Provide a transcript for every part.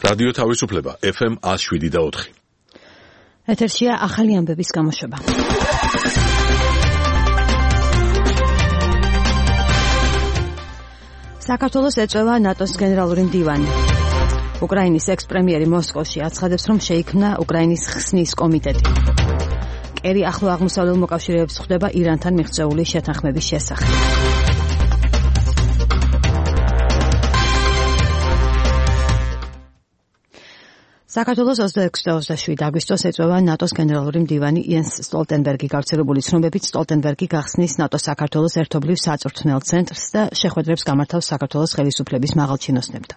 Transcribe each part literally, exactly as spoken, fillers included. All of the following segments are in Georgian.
რადიო თავისუფლება ეფ ემ one oh seven და four. ეთერშია ახალი ამბების გამოშვება. საქართველოს ეწევა ნატოს გენერალური მდივანი. უკრაინის ექს-პრემიერი მოსკოვში აცხადებს, რომ შეიქმნა უკრაინის ხსნის კომიტეტი. კერი ახლო აღმოსავლელ მოკავშირეებს ხვდება ირანთან მიღწეული შეთანხმების შესახებ. საქართველოს ოცდაექვსი და ოცდაშვიდი აგვისტოს ეწევა ნატოს გენერალური მდივანი იენს სტოლტენბერგი. გავრცელებული ცნობებით სტოლტენბერგი გახსნის ნატოს საქართველოს ერთობლივ საწვრთნელ ცენტრს და შეხვედრებს გამართავს საქართველოს ხელისუფლების მაღალჩინოსნებთან.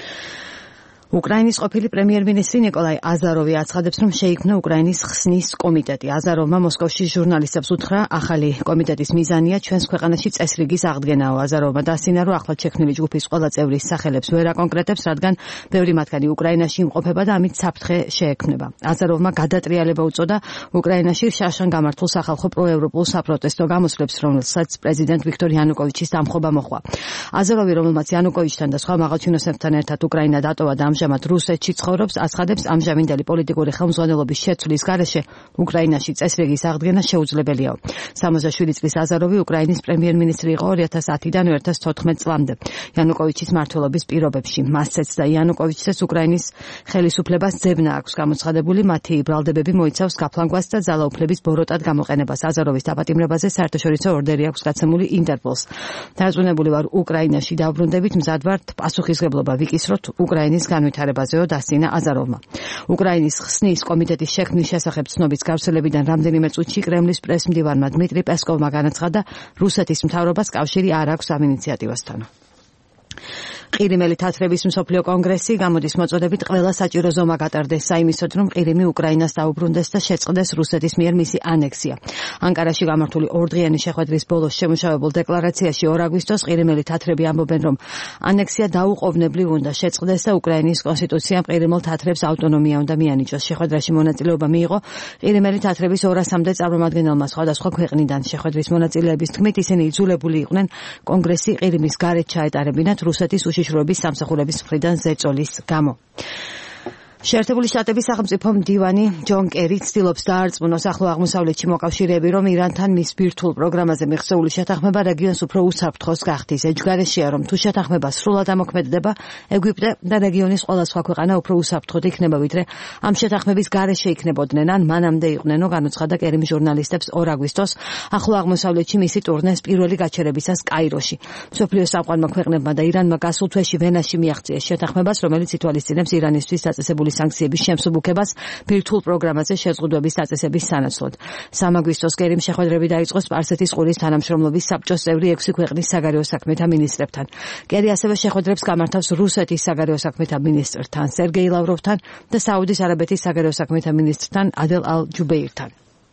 უკრაინის ყოფილი პრემიერ-მინისტრი ნიკოლაი აზაროვი აცხადებს, რომ შეიქმნა უკრაინის ხსნის კომიტეტი. აზაროვმა მოსკოვში ჟურნალისტებს უთხრა, ახალი კომიტეტის მიზანია ჩვენს ქვეყანაში წესრიგის აღდგენაო. აზაროვმა დასცინა, რომ ახლად შექმნილი ჯგუფის ყველა წევრის სახელებს ვერ აკონკრეტებს, რადგან ბევრი მათგანი უკრაინაში იმყოფება და ამით საფრთხე შეექმნება. აზაროვმა გადატრიალება უწოდა უკრაინაში შარშან გამართულ სახალხო პროევროპულ საპროტესტო გამოსვლებს, რომელსაც პრეზიდენტ ვიქტორ იანუკოვიჩის დამხობა მოჰყვა. აზაროვი, რომელმაც იანუკოვიჩთან და სხვა მაღალჩინოსნებთან ერთად უკრაინა დატოვა და ამჟამად რუსეთში ცხოვრობს, აცხადებს, ამჟამინდელი პოლიტიკური ხელმძღვანელობის შეცვლის გარეშე უკრაინაში წესრიგის აღდგენა შეუძლებელიაო. სამოცდაშვიდი წლის აზაროვი უკრაინის პრემიერ-მინისტრი იყო two thousand ten-დან two thousand fourteen წლამდე იანუკოვიჩის მმართველობის პირობებში. მასცეც და იანუკოვიჩს უკრაინის ხელისუფლებას ძებნა აქვს გამოცხადებული, მათი ბრალდებები მოიცავს გაფლანგვას და ძალაუფლების ბოროტად გამოყენებას. აზაროვის დაპატიმრებაზე საერთაშორისო ორდერი აქვს გაცემული ინტერპოლს. დარწმუნებული ვარ, უკრაინაში დაბრუნდებით, მზად ვართ პასუხისმგებლობა ვიკისროთ უკრაინის განვითარებაზეო, დასცინა აზაროვმა. უკრაინის ხსნის კომიტეტის შექმნის შესახებ ცნობის გავრცელებიდან რამდენიმე წუთში კრემლის პრესმდივანმა დმიტრი პესკოვმა განაცხადა, რუსეთის მთავრობას კავშირი არ აქვს ამ ინიციატივასთან. ყირიმელი თათრების მსოფლიო კონგრესი გამოდის მოწოდებით ყველა საჭირო ზომა გატარდეს საიმისოდ, რომ ყირიმი უკრაინას დაუბრუნდეს და შეწყდეს რუსეთის მიერ მისი ანექსია. ანკარაში გამართული ორდღიანი შეხვედრის ბოლოს შემუშავებულ დეკლარაციაში ორ აგვისტოს ყირიმელი თათრები ამბობენ, რომ ანექსია დაუყოვნებლივ უნდა შეწყდეს და უკრაინის კონსტიტუციამ ყირიმელ თათრებს ავტონომია უნდა მიანიჭოს. შეხვედრაში მონაწილეობა მიიღო ყირიმელი თათრების ორასამდე წარმომადგენელმა სხვადასხვა ქვეყნიდან. შეხვედრის მონაწილეების თქმით, ისინი იძულებული იყვნენ კონგრესი ყირიმის გარეთ ჩაეტარებინათ რუსეთის უშიშროების სამსახურების მხრიდან ზეწოლის გამო. შეერთებული შტატების სახელმწიფო მდივანი ჯონ კერი ცდილობს დაარწმუნოს ახლო აღმოსავლეთში მოკავშირეები, რომ ირანთან მის ბირთვულ პროგრამაზე მიღწეული შეთანხმება რეგიონს უფრო უსაფრთხოს გახდის. ეჯგარეშია, რომ თუ შეთანხმება სრულად ამოქმედება, ეგვიპტე და რეგიონის ყველა სხვა ქვეყანა უფრო უსაფრთხოდ იქნება, ვიდრე ამ შეთანხმების გარეშე იქნებოდნენ, ან მანამდე იყვნენო, განუცხადა კერიმ ჟურნალისტებს ორ აგვისტოს ახლო აღმოსავლეთში მისი ტურნეს პირველი გაჩერებისას კაიროში. მსოფლიოს სამყარომა ქვეყნებმა და ირანმა გასულ თვეში ვენაში მიაღწიეს შეთანხმებას, რომელიც ითვალისწინებს ირანისთვის დაწესებული სანქციების შემსუბუქებას ბირთვულ პროგრამაზე შეზღუდვების დაწესების სანაცვლოდ. სამ აგვისტოს კერიმ შეხვედრები დაიწყო სპარსეთის ყურის თანამშრომლობის საბჭოს წევრი ექვსი ქვეყნის საგარეო საქმეთა მინისტრებთან. კერი ასევე შეხვედრებს გამართავს რუსეთის საგარეო საქმეთა მინისტრთან სერგეი ლავროვთან და საუდის არაბეთის საგარეო საქმეთა მინისტრთან ადელ ალ-ჯუბეირთან.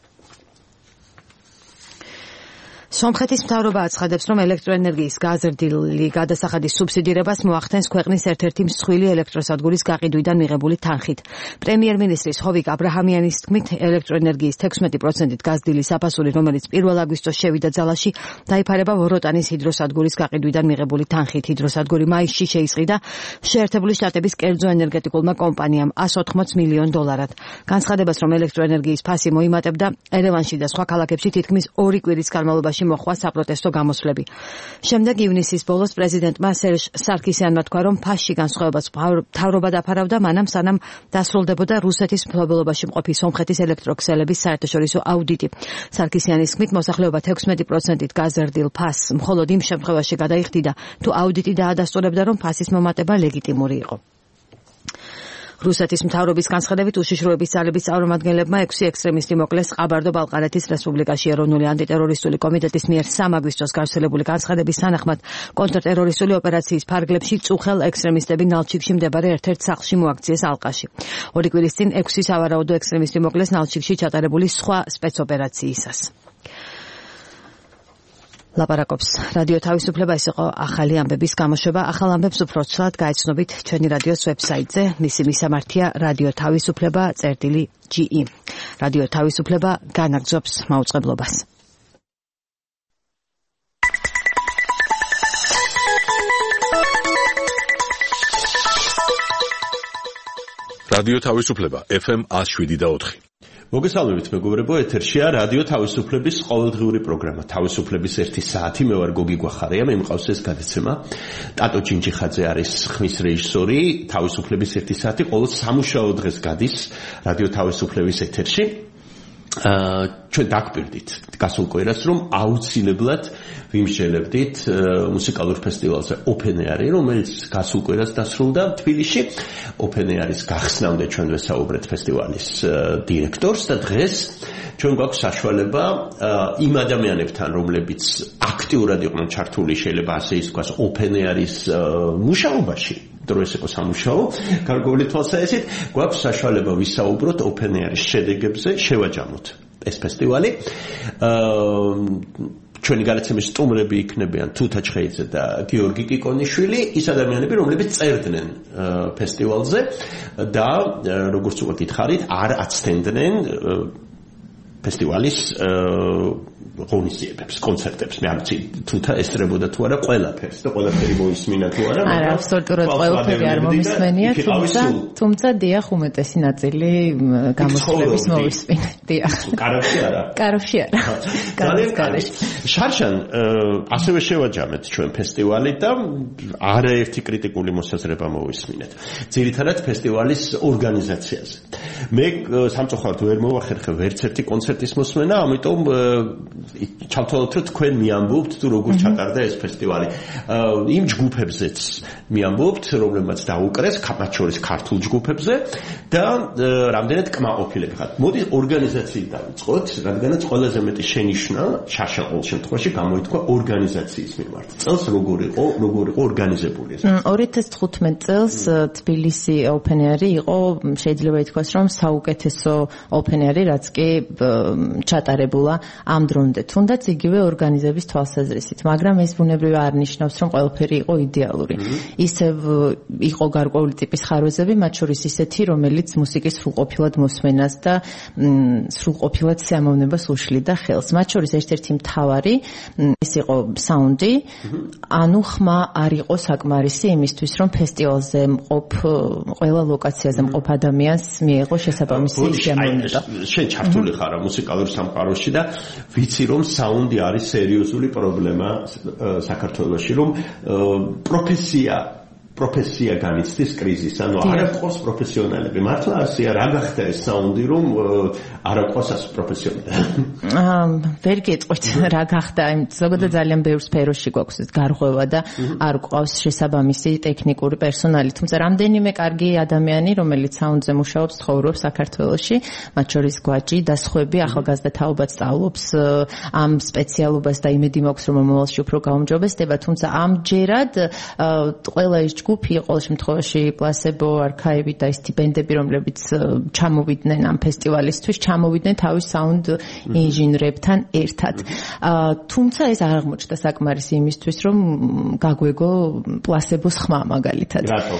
სომხეთის მთავრობა აცხადებს, რომ ელექტროენერგიის გაზრდილი გადასახადის სუბსიდირებას მოახდენს ქვეყნის ერთ-ერთი მსხვილი ელექტროსადგურის გაყიდვიდან მიღებული თანხით. პრემიერ-მინისტრის ჰოვიკ აბრაჰამიანის თქმით, ელექტროენერგიის თექვსმეტი პროცენტით გაზრდილი საფასური, რომელიც პირველ აგვისტოს შევიდა ძალაში, დაიფარება ვოროტანის ჰიდროსადგურის გაყიდვიდან მიღებული თანხით. ჰიდროსადგური მაისში შეისყიდა შეერთებული შტატების კერძო ენერგეტიკულმა კომპანიამ one hundred eighty მილიონ დოლარად. განცხადებას, რომ ელექტროენერგიის ფასი მოიმატებდა, ერევანში და სხვა ქალაქებში თითქმის ორი კვირის განმავლობაში მოხდა საპროტესტო გამოსვლები. შემდეგ ივნისის ბოლოს პრეზიდენტმა სერჟ სარკისიანმა თქვა, რომ ფასში განსხვავებას მთავრობა დაფარავდა, მანამ სანამ დასრულდებოდა რუსეთის მფლობელობაში მყოფი სომხეთის ელექტროქსელების საერთაშორისო აუდიტი. სარკისიანის თქმით, მოსახლეობა თექვსმეტი პროცენტით გაზრდილ ფასს მხოლოდ იმ შემთხვევაში გადაიხდიდა, თუ აუდიტი დაადასტურებდა, რომ ფასის მომატება ლეგიტიმური იყო. რუსეთის მთავრობის განცხადებით, უშიშროების ძალების წარმომადგენლებმა ექვსი ექსტრემისტი მოკლეს ყაბარდო-ბალყარეთის რესპუბლიკაში. ეროვნული ანტიტერორისტული კომიტეტის მიერ სამ აგვისტოს გავრცელებული განცხადების თანახმად, კონტრტერორისტული ოპერაციის ფარგლებში წუხელ ექსტრემისტები ნალჩიკში მდებარე ერთ-ერთ სახლში მოაქციეს ალყაში. ორი კვირის წინ ექვსი სავარაუდო ექსტრემისტი მოკლეს ნალჩიკში ჩატარებული სხვა სპეცოპერაციისას. ლაპარაკობს რადიო თავისუფლება, ეს იყო ახალი ამბების გამოშვება. ახალ ამბებს უფრო ცვლად გაეცნობით ჩვენი რადიოს ვებსაიტზე. მისი მისამართია რადიო თავისუფლება წერტილი ჯი ი. რადიო თავისუფლება განაგრძობს მაუწყებლობას. რადიო თავისუფლება ეფ ემ one oh seven point four. მოგესალმებით მეგობრებო, ეთერშია რადიო თავისუფლების ყოველდღიური პროგრამა თავისუფლების ერთი საათი. მე ვარ გოგი გვახარია, მე მყავს ეს გადაცემა. ტატო ჭინჭიხაძე არის ხმის რეჟისორი. თავისუფლების ერთი საათი ყოველ სამუშაო დღეს გადის რადიო თავისუფლების ეთერში. ჩვენ დაგპირდით გასულ კვირას, რომ აუცილებლად ვიმსჯელებდით მუსიკალურ ფესტივალზე Open Air-ი, რომელიც გასულ კვირას დასრულდა თბილისში. Open Air-ის გახსნამდე ჩვენ ვესაუბრეთ ფესტივალის დირექტორს და დღეს ჩვენ გვაქვს საშუალება იმ ადამიანებთან, რომლებიც აქტიურად იყვნენ ჩართული, შეიძლება ასე ითქვას, Open Air-ის მუშაობაში. დროის იყო სამუშაო, გარკვეული თვალსაზრისით, გვაქვს საშუალება ვისაუბროთ Open Air-ის შედეგებზე, შევაჯამოთ ეს ფესტივალი. ჩვენი გადაცემის სტუმრები იქნებიან თუთა ჩხეიძე და გიორგი კიკონიშვილი, ის ადამიანები, რომლებიც წერდნენ ფესტივალზე და როგორც უკვე გითხარით, არ აცდენდნენ ფესტივალის ღონისძიებებს, კონცერტებს. მე არ ვიცი თუთა ესწრებოდა თუ არა ყველაფერს და ყველაფერი მოისმინა თუ არა. არა, აბსოლუტურად ყველაფერი არ მომისმენია, თუმცა თუმცა დიახ, უმეტესი ნაწილი გამოსვლების მოვისმინე. დიახ. კაროში არა. კაროში არა. ძალიან კარგი. შარშან ასევე შევაჯამეთ ჩვენ ფესტივალი და არაერთი კრიტიკული მოსაზრება მოვისმინეთ. ძირითადად ფესტივალის ორგანიზაციაზე. მე სამწუხაროდ ვერ მოვახერხე ვერც ერთი კონცერტის მოსმენა, ამიტომ ჩავთვალოთ, რომ თქვენ მიამბობთ თუ როგორ ჩატარდა ეს ფესტივალი. იმ ჯგუფებზეც მიამბობთ, რომლებმაც დაუკრეს, მათ შორის ქართულ ჯგუფებზე და რამდენად კმაყოფილები ხართ. მოდი ორგანიზაციით დავიწყოთ, რადგანაც ყველაზე მეტი შენიშვნა შარშან ყოველ შემთხვევაში გამოითქვა ორგანიზაციის მიმართ. წელს როგორ იყო, როგორ იყო ორგანიზებული ეს? ორი ათას თხუთმეტ წელს თბილისი Open Air-ი იყო, შეიძლება ითქვას, რომ საუკეთესო Open Air-ი, რაც კი ჩატარებულა ამ დრომდე, თუნდაც იგივე ორგანიზების თვალსაზრისით, მაგრამ ეს ბუნებრივი არ ნიშნავს, რომ ყველაფერი იყო იდეალური. ისევ იყო გარკვეული ტიპის ხარვეზები, მათ შორის ისეთი, რომელიც მუსიკის სრულყოფილად მოსმენას და სრულყოფილად სიამოვნებას უშლიდა ხელს. მათ შორის ერთ-ერთი მთავარი ეს იყო საუნდი, ანუ ხმა არ იყო საკმარისი იმისთვის, რომ ფესტივალზე მყოფ ყველა ლოკაციაზე მყოფ ადამიანს მიეღო შესაბამისი სიამოვნება. შენ ჩართული ხარ მუსიკალურ სამყაროში და ვიცი, რომ საუნდი არის სერიოზული პრობლემა საქართველოში, რომ პროფესია პროფესია განიცდის კრიზისს, ანუ არ აქვს პროფესიონალები. მართლა არცია რა გახდა ეს საუნდი, რომ არ აქვს ას პროფესიონალები. აა, ვერ გეტყვით რა გახდა, ზოგადად ძალიან ბევრ სფეროში გვაქვს ეს გარღვევა და არ გვყავს შესაბამისი ტექნიკური პერსონალი, თუმცა რამდენიმე კარგი ადამიანი, რომელიც საუნდზე მუშაობს, ცხოვრობს საქართველოში, მათ შორის გვაჭი და სხვები, ახალგაზრდა თაობაც სწავლობს ამ სპეციალობას და იმედი მაქვს, რომ მომავალში უფრო გაუმჯობესდება, თუმცა ამჯერად ყველა ეს ჯგუფი, ყოველ შემთხვევაში პლასებო, არქაივი და ის ბენდები, რომლებიც ჩამოვიდნენ ამ ფესტივალისთვის, ჩამოვიდნენ თავის საუნდ ინჟინრებთან ერთად. თუმცა ეს არ აღმოჩნდა საკმარისი იმისთვის, რომ გაგვეგო პლასებოს ხმა მაგალითად. რატო?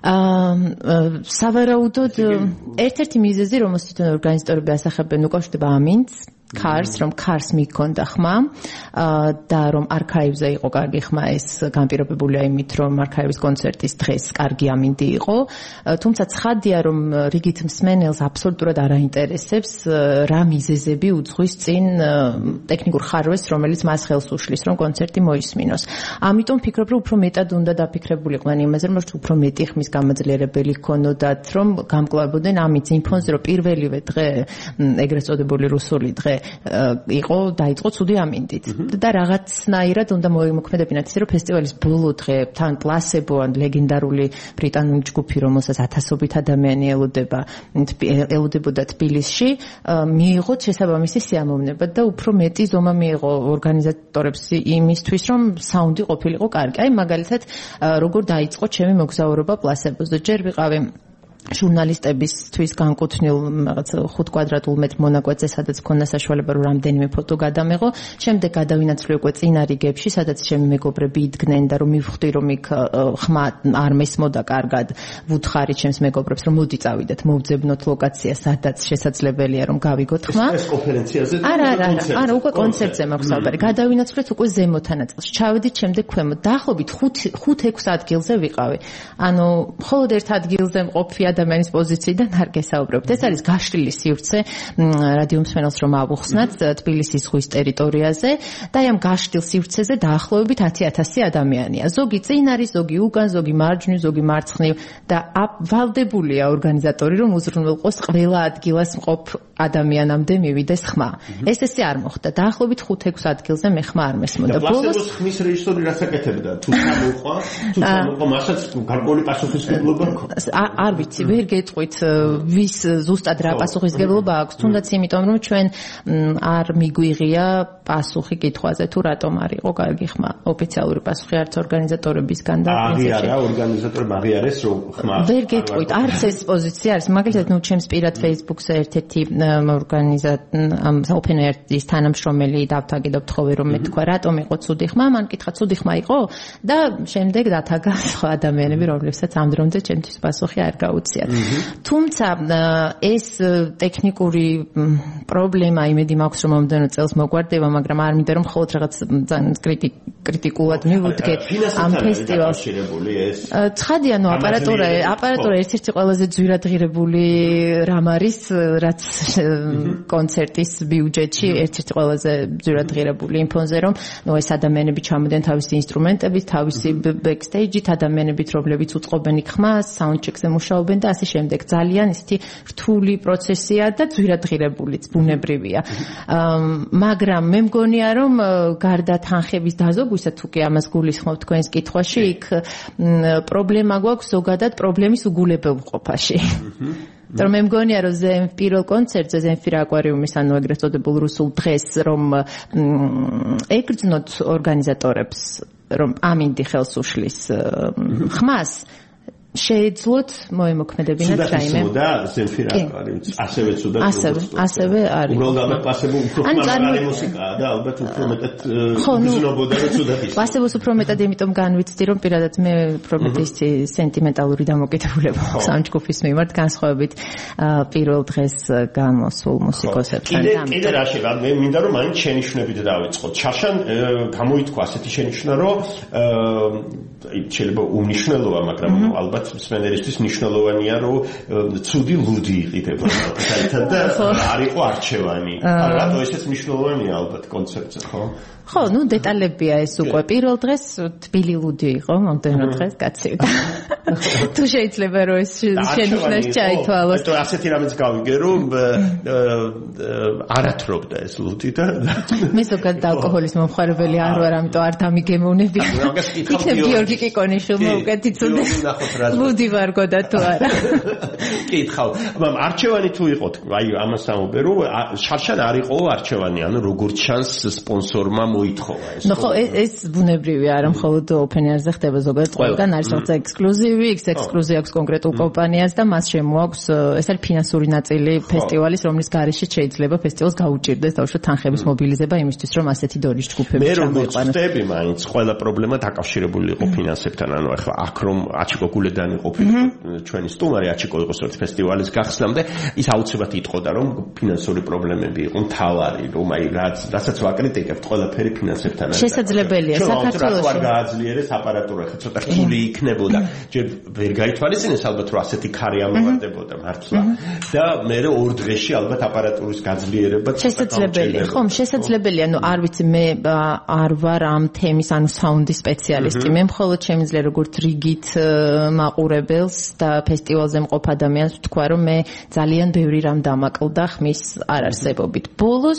აა სავარაუდოდ ერთ-ერთი მიზეზი, რომელსაც თვითონ ორგანიზატორები ასახებენ, უკავშირდება ამინდს. Cars, რომ Cars მიქონდა ხმა და რომ არქაივზე იყო კარგი ხმა, ეს განპირობებულია იმით, რომ არქაივის კონცერტის დღეს კარგი ამინდი იყო, თუმცა ცხადია, რომ რიგით მსმენელს აბსოლუტურად არ აინტერესებს რა მიზეზები უძღვის წინ ტექნიკურ ხარვეს, რომელიც მას ხელს უშლის, რომ კონცერტი მოისმინოს. ამიტომ ფიქრობ, რომ უფრო მეტად უნდა დაფიქრებულიყვნენ იმაზე, რომ უფრო მეტი ხმის გამაძლიერებელი ჰქონოდათ, რომ გამკლავებოდნენ ამით იმ ფონზე, რომ პირველივე დღე, ეგრეთ წოდებული რუსული დღე იყო დაიწყო ცუდი ამინდით და რაღაცნაირად უნდა მოიმოქმედებინათ ისე, რომ ფესტივალის ბოლო დღე თან პლასებო ან ლეგენდარული ბრიტანული ჯგუფი, რომელსაც ათასობით ადამიანი ელოდება ელოდებოდა თბილისში, მიიღოთ შესაბამისი სიამოვნება და უფრო მეტი ზომა მიიღო ორგანიზატორებს იმისთვის, რომ საუნდი ყოფილიყო კარგი. აი მაგალითად, როგორ დაიწყო ჩემი მოგზაურობა პლასებოზე. ჯერ ვიყავი ჟურნალისტებისთვის განკუთვნილ რაღაც ხუთ კვადრატულ მეტრ მონაკვეთზე, სადაც მქონდა საშუალება, რომ რამდენიმე ფოტო გადამეღო. შემდეგ გადავინაცვლე უკვე წინა რიგებში, სადაც ჩემი მეგობრები იდგნენ და რომ მივხვდი, რომ იქ ხმა არ მესმოდა კარგად, ვუთხარი ჩემს მეგობრებს, რომ მოდი წავიდეთ, მოვძებნოთ ლოკაცია, სადაც შესაძლებელია, რომ გავიგოთ ხმა. ეს კონფერენციაზე? არა, არა, არა, უკვე კონცერტზე მაქვს საუბარი. გადავინაცვლეთ უკვე ზემოთ ნაწილში. ჩავედით შემდეგ ქვემოთ. დაახლოებით ხუთ ექვს ადგილზე ვიყავი. ანუ მხოლოდ ერთ ადგილზე მყოფი ადამიანის პოზიციიდან არ გესაუბრებთ. ეს არის გაშლილი სივრცე რადიო მსმენელს რომ ავუხსნათ თბილისის ზღვის ტერიტორიაზე და ამ გაშლილ სივრცეზე დაახლოებით ათი ათასი ადამიანია. ზოგი წინ არის, ზოგი უკან, ზოგი მარჯვნივ, ზოგი მარცხნივ და ვალდებულია ორგანიზატორი რომ უზრუნველყოს ყველა ადგილას მყოფ ადამიანამდე მივიდეს ხმა. ეს ესე არ მოხდა. დაახლოებით ხუთ-ექვს ადგილზე მე ხმა არ მესმოდა. ბოლოს ხმის რეჟისორი რას აკეთებდა? თუ წამოყვა, თუ წამოყვა, მასაც გარკვეული პასუხისმგებლობა აქვს. არ ვიცი, ვერ გეტყვით ვის ზუსტად რა პასუხისმგებლობა აქვს, თუნდაც იმიტომ რომ ჩვენ არ მიგვიღია პასუხი კითხვაზე თუ რატომ არ იყო კარგი ხმა. ოფიციალური პასუხი არც ორგანიზატორებისგან და პრინციპში არა ორგანიზატორები აღიარეს რომ ხმა ვერ გეტყვით, არც ეს პოზიცია არის. მაგალითად, ნუ ჩემს პირად Facebook-ზე ერთ-ერთი ორგანიზატორი Open Air-ის თანამშრომელი დავთაგიდობთ ხოლმე რომ მე თქვა რატომ იყო ცუდი ხმა, მან კითხა ცუდი ხმა იყო და შემდეგ დათაგა სხვა ადამიანები, რომლებსაც ამ დრომდე ჩემთვის პასუხი არ გაუციათ. თუმცა ეს ტექნიკური პრობლემა იმედი მაქვს რომ მომდენო წელს მოგვარდება, მაგრამ არ მინდა რომ მხოლოდ რაღაც კრიტიკულად მივუდგე ამ ფესტივალს. ცხადია, ნუ აპარატურა, აპარატურა ერთ-ერთი ყველაზე ძვირადღირებული რამ არის, რაც კონცერტის ბიუჯეტში ერთ-ერთი ყველაზე ძვირადღირებული იმ ფონზე, რომ ნუ ეს ადამიანები ჩამოდიან თავისი ინსტრუმენტებით, თავისი ბექსტეიჯით, ადამიანებით, რომლებიც უწყობენ იქ ხმას, საუნდჩეკზე მუშაობენ და ასე შემდეგ. ძალიან ისეთი რთული პროცესია და ძვირადღირებულიც ბუნებრივია. მაგრამ მე მგონია, რომ გარდა თანხების დაზოგვისა, თუ კი ამას გულისხმობთ თქვენს კითხვაში, იქ პრობლემა გვაქვს ზოგადად პრობლემის უგულებელყოფაში. რომ მე მგონია რომ ზემ პირველ კონცერტზე ზემფირ აკვარიუმის ანუ ეგრეთ წოდებულ რუსულ დღეს რომ ეგრძნოთ ორგანიზატორებს რომ ამინდი ხელს უშლის ხმას შეეძლოთ მოემოქმედებინათ რაიმე. და ზემფირ აკვარიუმის ასევე ცუდად ასევე ასევე არის. უბრალოდ ალბათ პასებულ უფრო ხმარალი მუსიკაა და ალბათ უფრო მეტად გზნობოდა რომ ცუდად ის. პასებულს უფრო მეტად იმიტომ განვიცდი რომ პირადად მე უფრო მეტი სენტიმენტალური დამოკიდებულება აქვს ამ ჯგუფის მიმართ განსხვავებით პირველ დღეს გამოსულ მუსიკოსებთან. კიდე რა შეიძლება მე მინდა რომ მაინც შენიშვნებით დავიწყოთ. ჩარშან გამოითქვა ასეთი შენიშვნა რომ შეიძლება უმნიშვნელოა, მაგრამ ალბათ მსმენელისთვის მნიშვნელოვანია რომ ცუდი ლუდი იყიდება საერთოდ და არ იყო არჩევანი. რატო ესეც მნიშვნელოვანია ალბათ კონცერტზე, ხო? ხო, ნუ დეტალებია ეს უკვე. პირველ დღეს თბილი ლუდი იყო, მომდენო დღეს კაცივდა. თუ შეიძლება რომ ეს შენიშვნაში ჩაითვალოს. და ასეთი რამეც გავიგე რომ არათრობდა ეს ლუდი და მე ზოგადად ალკოჰოლის მომხარებელი არ ვარ, ამიტომ არ დამიგემოვნები. იქნებ გიორგი კიკონიშვილმა უკეთ იცოდე. ლუდი ვარ გოდა თუ არა. კითხავ, მაგრამ არჩევანი თუ იყო, აი ამას ამობერო, შარშან არ იყო არჩევანი, ანუ როგორც ჩანს სპონსორმა მოითხოვა ეს. ნუ ხო ეს ბუნებრივია, არა მხოლოდ Open Air-ზე ხდება ზოგადად ყველგან არის რაღაც ექსკლუზივი, ეს ექსკლუზია აქვს კონკრეტულ კომპანიას და მას შემოაქვს ეს არის ფინანსური ნაწილი ფესტივალის, რომლის გარეშე შეიძლება ფესტივალს გაუჭირდეს თავშოთ თანხების მობილიზება იმისთვის, რომ ასეთი დონის ჯგუფები ჩამოიყვანოს. მე რომ ვწდები, მაინც ყველა პრობლემა დაკავშირებული იყო ფინანსებთან, ანუ ახლა აქ რომ აჩიკო გულედანი ყოფილიყო ჩვენი სტუმარი, აჩიკო იყო სწორედ ფესტივალის გახსნამდე, ის აუცილებლად იტყოდა, რომ ფინანსური პრობლემები იყო მთავარი, რომ აი რაც რასაც ვაკრიტიკებთ, ყველაფერი ფინანსებთან არის. შესაძლებელია საქართველოში. არ გააძლიერეს აპარატურა, ხა ცოტა რთული იქნებოდა. ჯერ ვერ გაითვალისწინეს ალბათ რომ ასეთი ქარი ამოვარდებოდა მართლა. და მე ორ დღეში ალბათ აპარატურის გაძლიერება შესაძლებელია. ხომ, შესაძლებელია, ნუ არ ვიცი, მე არ ვარ ამ თემის, ანუ საუნდის სპეციალისტი. მე მხოლოდ შემიძლია როგორც რიგით მაყურებელს და ფესტივალზე მყოფ ადამიანს ვთქვა, რომ მე ძალიან ბევრი რამ დამაკლდა ხმის არარსებობით. ბოლოს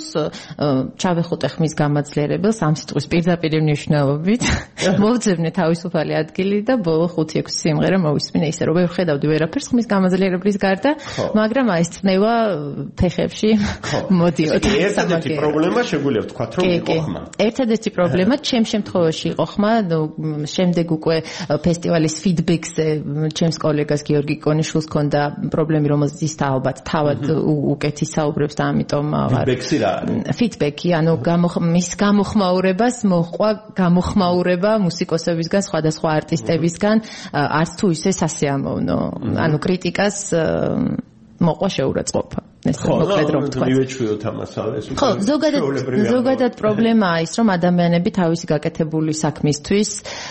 ჩავეხუტე ხმის გამაძლიერებელს ამ სიტყვის პირდაპირ მნიშვნელობით. მოვძებნე თავისუფალი ადგილი და ბოლო ხუთი-ექვსი სიმღერა მოვისმინე ისე რომ ვერ ხედავდი ვერაფერს ხმის გამაძლიერებლის გარდა, მაგრამ აი ეს წნევა ფეხებში მოდიოდა. ერთადერთი პრობლემა შეგვიძლია ვთქვათ რომ იყო ხმა. ერთადერთი პრობლემა ჩემ შემთხვევაში იყო ხმა, შემდეგ უკვე ფესტივალის ფიდბექზე ჩემს კოლეგას გიორგი კონიშვილს ჰქონდა პრობლემი, რომელზეც ის ალბათ თავად უკეთ ისაუბრებს და ამიტომ ფიდბექი რა არის? ფიდბექი, ანუ მის გამოხმაურებას მოჰყვა გამოხმაურება მუსიკოსებისგან, სხვადასხვა არტისტებისგან, არც თუ ისე სასიამოვნო, ანუ კრიტიკას მოყვა შეურაცხყოფა. უთნეს მოკლედ რომ თქვა. მივეჩვიოთ ამასალეს. ხო, ზოგადად ზოგადად პრობლემაა ის, რომ ადამიანები თავისი გაკეთებული საქმისთვის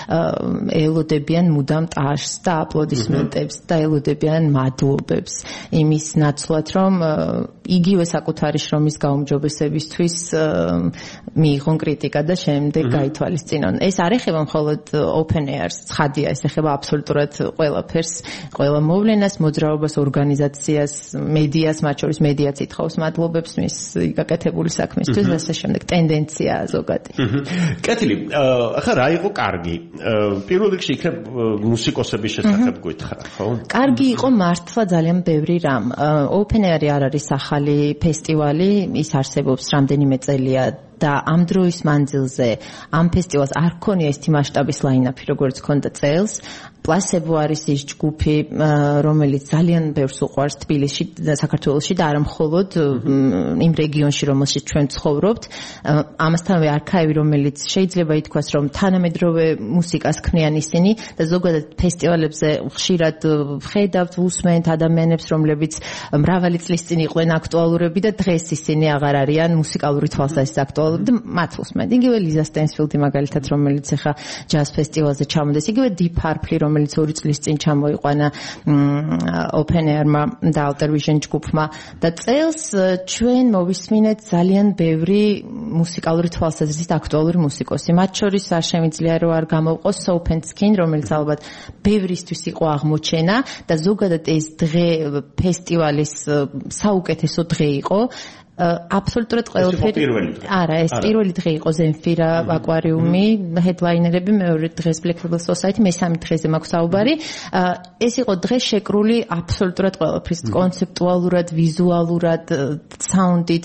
ელოდებიან მუდამ ტაშს და აპლოდისმენტებს და ელოდებიან მადლობებს იმის ნაცვლად, რომ იგივე საკუთარი შრომის გაუმჯობესებისთვის მიიღონ კრიტიკა და შემდეგ გაითვალისწინონ. ეს არ ეხება მხოლოდ open air-ს, ცხადია, ეს ეხება აბსოლუტურად ყველაფერს, ყველა მოვლენას, მოძრაობას, ორგანიზაციას, მედიას, მათ შორის მედიაც ითხოვს მადლობებს მის გაკეთებული საქმისთვის და ასე შემდეგ. ტენდენციაა ზოგადი. კეთილი, ახლა რა იყო კარგი? პირველ რიგში იქნებ მუსიკოსების შესახებ გითხრა, ხო? კარგი იყო მართლა ძალიან ბევრი რამ. open air-ი არ არის ახალი ფესტივალი, ის არსებობს რამდენიმე წელია და ამ დროის მანძილზე ამ ფესტივალს არ ქონია ისეთი მასშტაბის ლაინაპი, როგორც ქონდა წელს. პლასებო არის ის ჯგუფი, რომელიც ძალიან ბევრს უყვარს თბილისში და საქართველოში და არა მხოლოდ იმ რეგიონში, რომელშიც ჩვენ ცხოვრობთ. ამასთანავე არქაივი, რომელიც შეიძლება ითქვას, რომ თანამედროვე მუსიკას ქმნიან ისინი და ზოგადად ფესტივალებზე ხშირად ვხედავთ, ვუსმენთ ადამიანებს, რომლებიც მრავალი წლის წინ იყვნენ აქტუალურები და დღეს ისინი აღარ არიან მუსიკალური თვალსაზრისით აქტუალურები და მათ ვუსმენთ. იგივე ლიზა სტენსფილდი მაგალითად, რომელიც ახლა ჯაზ ფესტივალზე ჩამოდეს, იგივე Deep Purple, რომელიც ორი წლის წინ ჩამოიყვანა open air-მა და Alter Vision ჯგუფმა და წელს ჩვენ მოვისმინეთ ძალიან ბევრი მუსიკალური თვალსაზრისით აქტუალური მუსიკოსი. მათ შორის არ შემიძლია რომ არ გამოვყოს Soap and Skin, რომელიც ალბათ ბევრისთვის იყო აღმოჩენა და ზოგადად ეს დღე ფესტივალის საუკეთესო დღე იყო. აბსოლუტურად ყველაფერი. არა, ეს პირველი დღე იყო ზენფირა აკვარიუმი, ჰედლაინერები, მეორე დღეს Black Label Society, მესამე დღეზე მაქვს საუბარი. ეს იყო დღე შეკრული აბსოლუტურად ყველაფრის, კონცეპტუალურად, ვიზუალურად, საუნდით.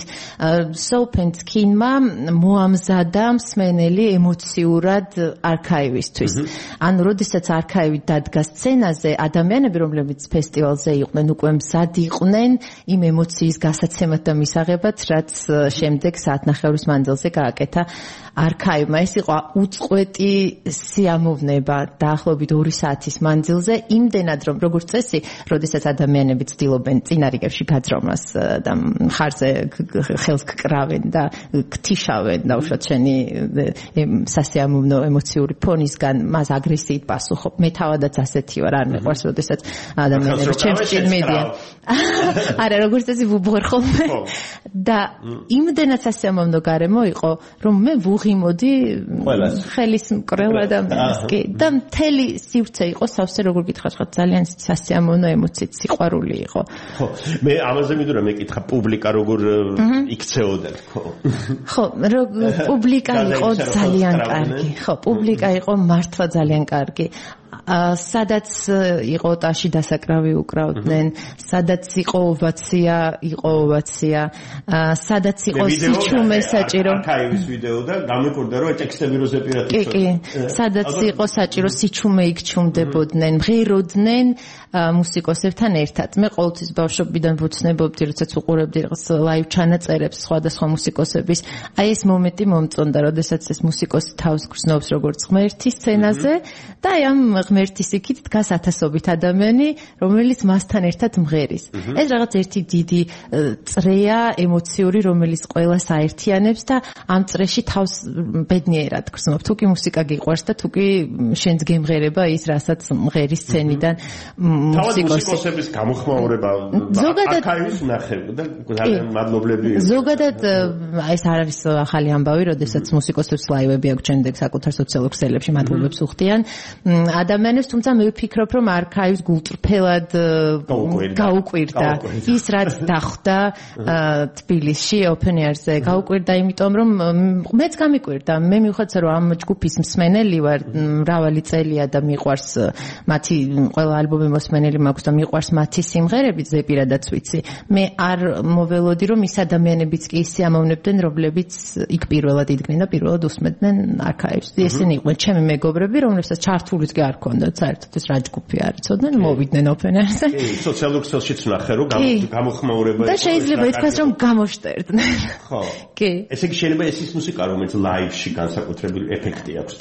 Soap and Skin-მა მოამზადა მსმენელი ემოციურად არქაივისთვის. ანუ როდესაც არქაივი დადგა სცენაზე, ადამიანები, რომლებიც ფესტივალზე იყვნენ, უკვე მზად იყვნენ იმ ემოციის გასაცემად და მისაღებად, რაც შემდეგ საათნახევრის მანძილზე გააკეთა არქაივმა. ეს იყო უწყვეტი სიამოვნება დაახლოებით ორი საათის მანძილზე, იმდენად რომ როგორც წესი, როდესაც ადამიანები ცდილობენ წინა რიგებში გაძრომას და მხარზე ხელს გკრავენ და გთიშავენ და უშუალოდ შენი სასიამოვნო ემოციური ფონისგან მას აგრესიით პასუხობ. მე თავადაც ასეთი ვარ, არ მეყვარს, როდესაც ადამიანები ჩემს წინ მედიან. არა, როგორც წესი ვუბღერ ხოლმე. და იმდენად სასიამოვნო გარემო იყო, რომ მე ვუღიმოდი ხელის მკრელა და კი და მთელი სივრცე იყო სავსე, როგორ გითხრათ, ხო, ძალიან სასიამოვნო ემოციით, სიყვარული იყო. ხო, მე ამაზე მინდოდა მეკითხა, პუბლიკა როგორ იქცეოდა, ხო? ხო, პუბლიკა იყო ძალიან კარგი. ხო, პუბლიკა იყო მართლა ძალიან კარგი. სადაც იყო ტაში დასაკრავი უკრავდნენ, სადაც იყო ოვაცია, იყო ოვაცია, სადაც იყო სიჩუმე საჭირო. არქაივის ვიდეო და გამიკვირდა რომ ტექსტები როზე პირატი. კი, კი. სადაც იყო საჭირო სიჩუმე იქჩუმდებოდნენ, მღეროდნენ მუსიკოსებთან ერთად. მე ყოველთვის ბავშვობიდან ვუცნებობდი, როდესაც უყურებდი რაღაც ლაივ ჩანაწერებს სხვადასხვა მუსიკოსების. აი ეს მომენტი მომწონდა, როდესაც ეს მუსიკოსი თავს გრძნობს როგორც ღმერთი სცენაზე და აი ამ ღმერთის იქით დგას ათასობით ადამიანი, რომელიც მასთან ერთად მღერის. ეს რაღაც ერთი დიდი წრეა ემოციური, რომელიც ყველას აერთიანებს და ამ წრეში თავს ბედნიერად გრძნობ. თუ კი მუსიკა გიყვარს და თუ კი შენს გემღერება ის, რასაც მღერის სცენიდან მუსიკოსი. მუსიკოსების გამოხმაურება არქაივის ნახევ და ძალიან მადლობლები. ზოგადად ეს არ არის ახალი ამბავი, როდესაც მუსიკოსებს ლაივები აქვს შემდეგ საკუთარ სოციალურ ქსელებში მადლობებს უხდიან ადამიანებს, თუმცა მე ვფიქრობ, რომ არქაივს გულწრფელად გაუკვირდა ის, რაც დახვდა თბილისში open air-ზე. გაუკვირდა იმიტომ, რომ მეც გამიკვირდა. მე მივხვდეთ, რომ ამ ჯგუფის მსმენელი ვარ, მრავალი წელია და მიყვარს მათი ყველა ალბომი მოსმენელი მაქვს და მიყვარს მათი სიმღერები, ზეპირადაც ვიცი. მე არ მოველოდი, რომ ის ადამიანებიც კი ისიამოვნებდნენ, რომლებიც იქ პირველად იდგნენ და პირველად უსმენდნენ არქაივს. ესენი იყვნენ ჩემი მეგობრები, რომლებსაც ჩართულიც კი არ ჰქონდათ საერთოდ ეს რა ჯგუფი არ იცოდნენ, მოვიდნენ ოპენერზე. კი, სოციალურ ქსელშიც ვნახე, რომ გამოხმაურება და შეიძლება ითქვას, რომ გამოშტერდნენ. ხო. კი. ესე იგი შეიძლება ეს ის მუსიკა, რომელიც ლაივში განსაკუთრებული ეფექტი აქვს.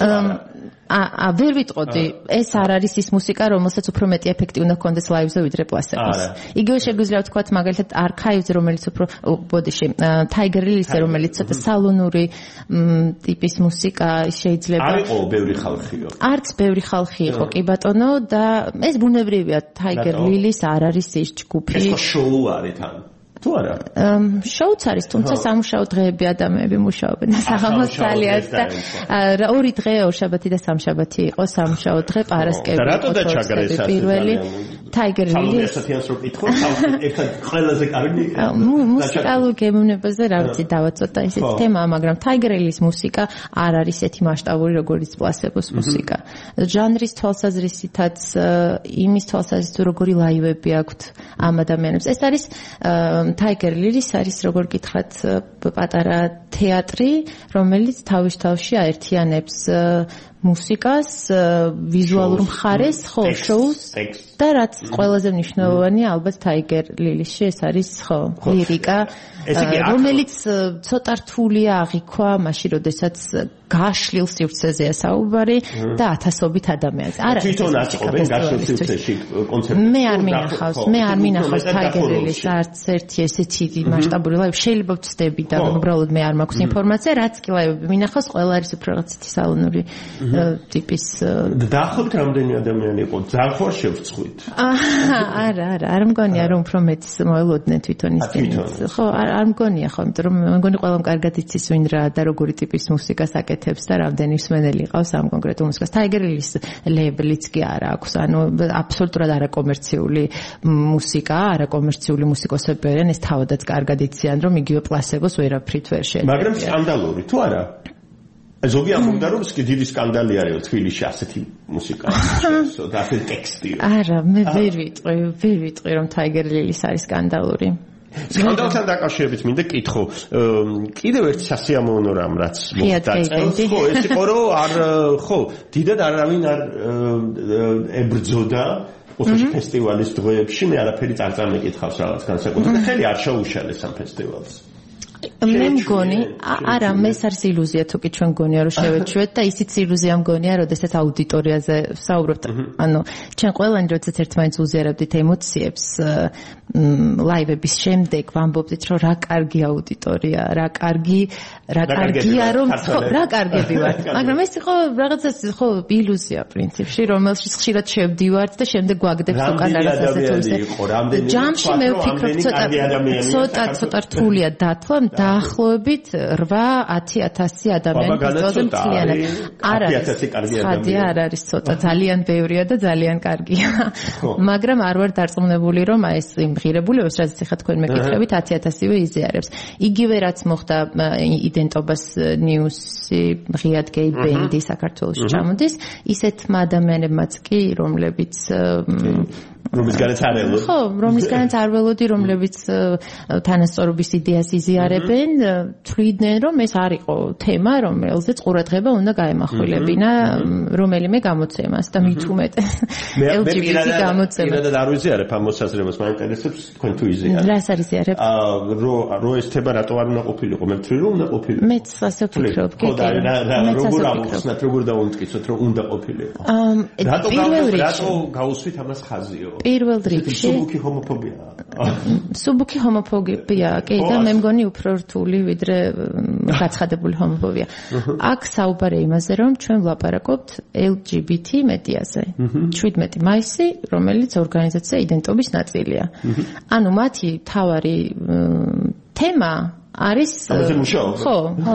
აა ვერ ვიტყოდი, ეს არ არის ის მუსიკა, რომელსაც უფრო მეტი ეფექტი უნდა ჰქონდეს ლაივზე ვიდრე პლასტიკის. იგივე შეგვიძლია ვთქვათ, მაგალითად, არქაივზე, რომელიც უფრო ბოდიში, Tiger Lily-ზე, რომელიც ცოტა სალონური ტიპის მუსიკა შეიძლება. არ იყო ბევრი ხალხიო. არც ბევრი ხალხი იყო, კი ბატონო, და ეს ბუნებრივია, Tiger Lily-ს არ არის ის ჯგუფი. ეს შოუ არის თან. თუ არა? შოუც არის, თუმცა სამუშაო დღეები ადამიანები მუშაობენ. საღამოს ძალიან და ორი დღე, ორშაბათი და სამშაბათი იყო სამუშაო დღე, პარასკევი. და რატო დაჩაგრეს ასე? პირველი Tiger Lily. სამოცდაათს რო კითხოთ, ერთად ყველაზე კარგი. მუსიკალურ გემოვნებაზე რა ვიცი, დავაწოტა ისეთი თემა, მაგრამ Tiger Lily-ის მუსიკა არ არის ესეთი მასშტაბური, როგორც პლასებოს მუსიკა. ჟანრის თვალსაზრისითაც, იმის თვალსაზრისით, როგორი ლაივები აქვთ ამ ადამიანებს. ეს არის Tiger Lily-ის არის როგორ გითხრათ პატარა თეატრი, რომელიც თავის თავში აერთიანებს მუსიკას, ვიზუალურ მხარეს, ხო, შოუს და რაც ყველაზე მნიშვნელოვანია ალბათ Tiger Lily-ში ეს არის ხო, ლირიკა, რომელიც ცოტა რთულია აღიქვა მაშინ, როდესაც გაშლილ სივრცეზეა საუბარი და ათასობით ადამიანს. არა, თვითონ აწყობენ გაშლილ სივრცეში კონცერტებს. მე არ მინახავს, მე არ მინახავს Tiger Lily-ს არც ერთი ესეთი მასშტაბური ლაივი. შეიძლება ვწდები და უბრალოდ მე არ მაქვს ინფორმაცია, რაც კი ლაივები მინახავს, ყველა არის უფრო რაღაცეთი სალონური ტიპის. დაახლოებით რამდენი ადამიანი იყო? ძალიან ხარ შევწხვით. არა, არა, არ მგონია რომ უფრო მეც მოელოდნენ თვითონ ისინი. ხო, არ მგონია ხო, იმიტომ რომ მე მგონი ყველამ კარგად იცის ვინ რა და როგორი ტიპის მუსიკას აკეთებს და რამდენი მსმენელი ყავს ამ კონკრეტულ მუსიკას. Tiger Lily-ის ლეიბლიც კი არ აქვს, ანუ აბსოლუტურად არაკომერციული მუსიკა, არაკომერციული მუსიკოსები არიან, ეს თავადაც კარგად იციან, რომ იგივე პლასებოს ვერაფრით ვერ შეიძლება. მაგრამ სკანდალური თუ არა? ზოგი ამბობდა რომ დიდი სკანდალი არის თბილისში ასეთი მუსიკა. და ასეთი ტექსტი. არა, მე ვერ ვიტყვი, ვერ ვიტყვი რომ Tiger Lily-ის არის სკანდალური. სკანდალთან დაკავშირებით მინდა კითხო, კიდევ ერთი სასიამოვნო რამ რაც მოხდა წელს, ხო, ეს იყო რომ არ ხო, დიდად არავინ არ ებრძოდა ოქროს ფესტივალის დღეებში, მე არაფერი არ წარმეკითხავს რაღაც განსაკუთრებით და ხელი არ შეუშალეს ამ ფესტივალს. მე მგონი, არა, მე არის ილუზია თუ კი ჩვენ მგონია რომ შევეჩვეთ და ისიც ილუზია მგონია, როდესაც აუდიტორიაზე ვსაუბრობთ. ანუ ჩვენ ყველანი როდესაც ერთმანეთს უზიარებდით ემოციებს, ლაივების შემდეგ ვამბობდით რომ რა კარგი აუდიტორია, რა კარგი, რა კარგია რომ ხო, რა კარგები ვართ. მაგრამ ეს იყო რაღაცა ხო ილუზია პრინციპში, რომელშიც ხშირად შევდივართ და შემდეგ გვაგდებს უკან რაღაცას ესეთულზე. ჯამში მე ვფიქრობ ცოტა ცოტა ცოტა რთულია დათვა დაახლოებით რვა ათი ათასი ადამიანი ფესტივალზე მთლიანად. არ არის ხადია, არ არის ცოტა, ძალიან ბევრია და ძალიან კარგია. მაგრამ არ ვარ დარწმუნებული რომ აი ეს ღირებულებას რაც ეხლა თქვენ მეკითხებით ათი ათასივე იზიარებს. იგივე რაც მოხდა იდენტობას ნიუსი ღიად გეი ბენდი საქართველოში ჩამოდის, ისეთმა ადამიანებმაც კი რომლებიც რომლისგანაც არ ველოდი. ხო, რომლისგანაც არ ველოდი, რომლებიც თანასწორობის იდეას იზიარებენ, თვლიდნენ, რომ ეს არ იყო თემა, რომელზეც ყურადღება უნდა გაემახვილებინა რომელიმე გამოცემას და მით უმეტეს ელ ჯი ბი ტი გამოცემას. მე და არ ვიზიარებ ამ მოსაზრებას, მაინტერესებს თქვენ თუ იზიარებთ. რას არ იზიარებთ? აა რო რო ეს თემა რატო არ უნდა ყოფილიყო? მე ვთვლი რომ უნდა ყოფილიყო. მეც ასე ვფიქრობ, კი. ხო და როგორ ამოვხსნათ, როგორ დავუმტკიცოთ, რომ უნდა ყოფილიყო. რატო რატო გაუსვით ამას ხაზიო? პირველ რიგში სუბუქი ჰომოფობია. სუბუქი ჰომოფობია, კი, და მე მგონი უფრო რთული ვიდრე გაცხადებული ჰომოფობია. აქ საუბარი იმაზე, რომ ჩვენ ვლაპარაკობთ ელ ჯი ბი ტი მედიაზე. შვიდმეტი მაისი, რომელიც ორგანიზაცია იდენტობის ნაწილია. ანუ მათი თავარი თემა არის ხო,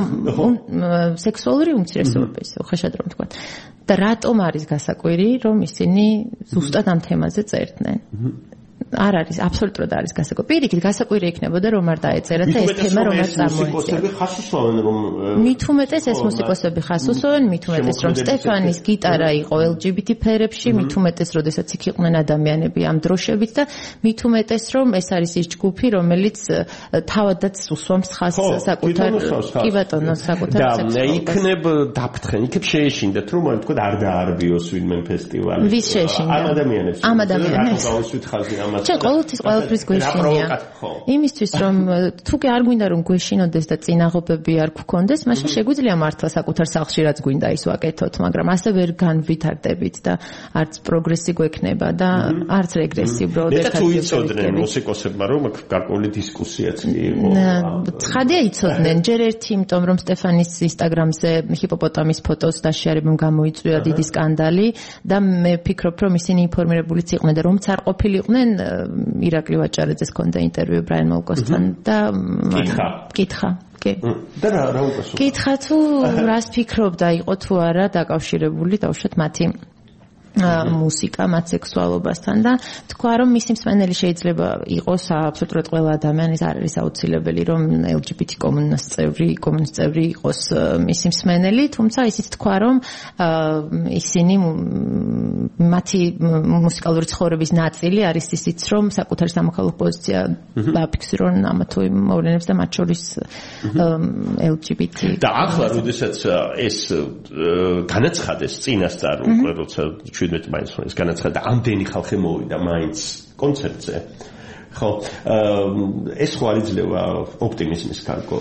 სექსუალური უმცირესობები, უხეშად რომ თქვა. და რატომ არის გასაკვირი, რომ ისინი ზუსტად ამ თემაზე წერდნენ? არ არის, აბსოლუტურად არის გასაკვირი. პირიქით გასაკვირი იქნებოდა რომ არ დაეწერა და ეს თემა რომ არ წამოეწია. ხას უსვამენ რომ მით უმეტეს ეს მუსიკოსები ხას უსვამენ, მით უმეტეს რომ სტეფანის გიტარა იყო ელ ჯი ბი თი ფერებში, მით უმეტეს როდესაც იქ იყვნენ ადამიანები ამ დროშებით და მით უმეტეს რომ ეს არის ის ჯგუფი რომელიც თავადაც უსვამს ხას საკუთარ კი ბატონო საკუთარ და იქნებ დაფრთხენ, იქნებ შეეშინდათ რომ თქვა არ დაარბიოს ვინმე ფესტივალი. ვის შეეშინდა? ამ ადამიანებს. ამ ადამიანებს. ჩვენ ყოველთვის ყოველთვის გვეშინია. იმისთვის რომ თუ კი არ გვინდა რომ გვეშინოდეს და წინაღობები არ გქონდეს, მაშინ შეგვიძლია მართლა საკუთარ სახლში რაც გვინდა ის ვაკეთოთ, მაგრამ ასე ვერ განვითარდებით და არც პროგრესი გვექნება და არც რეგრესი უბრალოდ ერთად უიცოდნენ მუსიკოსებმა რომ გარკვეული დისკუსიაც იყო. ცხადია იცოდნენ, ჯერ ერთი იმიტომ რომ სტეფანის ინსტაგრამზე ჰიპოპოტამის ფოტოს დაშიარებამ გამოიწვია დიდი სკანდალი და მე ვფიქრობ რომ ისინი ინფორმირებულიც იყვნენ და რომც არ ყოფილიყვნენ ირაკლი ვაჭარეძეს ჰქონდა ინტერვიუ ბრაიან მოლკოსთან და კითხა კითხა კი და რა რა უკასო კითხა თუ რას ფიქრობდა იყო თუ არა დაკავშირებული დაუშვათ მათი მუსიკა მათ სექსუალობასთან და თქვა რომ მისი მსმენელი შეიძლება იყოს აბსოლუტურად ყველა ადამიანის არ არის აუცილებელი რომ ელ ჯი ბი თი კომუნას წევრი კომუნის წევრი იყოს მისი მსმენელი თუმცა ისიც თქვა რომ ისინი მათი მუსიკალური ცხოვრების ნაწილი არის ისიც რომ საკუთარი სამოქალაქო პოზიცია დააფიქსირონ ამა თუ იმ მოვლენებს და მათ შორის ელ ჯი ბი თი და ახლა როდესაც ეს განაცხადეს წინასწარ უკვე როცა შვიდმეტი მაინც ეს განაცხადა ამდენი ხალხი მოვიდა მაინც კონცერტზე ხო ეს ხო არ იძლევა ოპტიმიზმის კარგო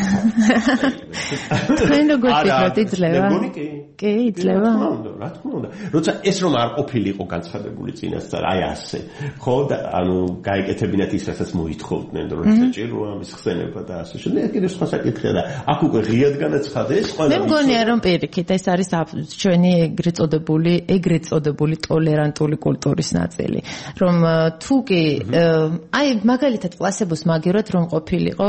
თქვენ როგორ ფიქრობთ იძლევა კი იძლევა რა თქმა უნდა როცა ეს რომ არ ყოფილიყო განცხადებული წინასწარ აი ასე ხო და ანუ გაეკეთებინათ ის რასაც მოითხოვდნენ რომ საჭიროა მის ხსენება და ასე შემდეგ ეს კიდევ სხვა საკითხია და აქ უკვე ღიად განაცხადეს ყველა მე მგონია რომ პირიქით ეს არის ჩვენი ეგრეთ წოდებული ეგრეთ წოდებული ტოლერანტული კულტურის ნაწილი რომ თუ კი აი მაგალითად პლასებოს მაგერად რომ ყოფილიყო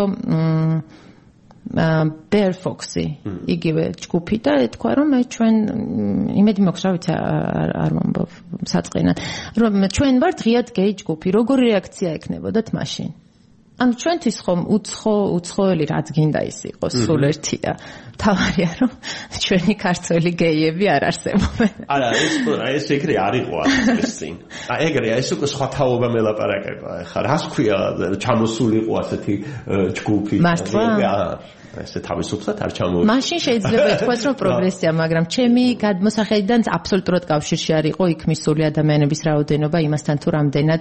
Bear Foxy იგივე ჯგუფი და ეთქვა რომ ჩვენ იმედი მაქვს რა ვიცი არ მომბობ საწყინად რომ ჩვენ ვართ ღიად გეი ჯგუფი როგორი რეაქცია ექნებოდათ მაშინ ანუ ჩვენთვის ხომ უცხო უცხოელი რაც გინდა ის იყოს სულ ერთია თავარია რომ ჩვენი ქართველი გეიები არ არსებობენ არა ეს ეს ეგრე არ იყო ეს წინ აი ეგრე ეს უკვე სხვა თაობა მელაპარაკება ხა რას ქვია ჩამოსულიყო ასეთი ჯგუფი მართლა ესე თავისუფლად არ ჩამოვიდა. მაშინ შეიძლება ითქვას რომ პროგრესია, მაგრამ ჩემი გადმოსახედიდან აბსოლუტურად კავშირში არ იყო იქ მისული ადამიანების რაოდენობა იმასთან თუ რამდენად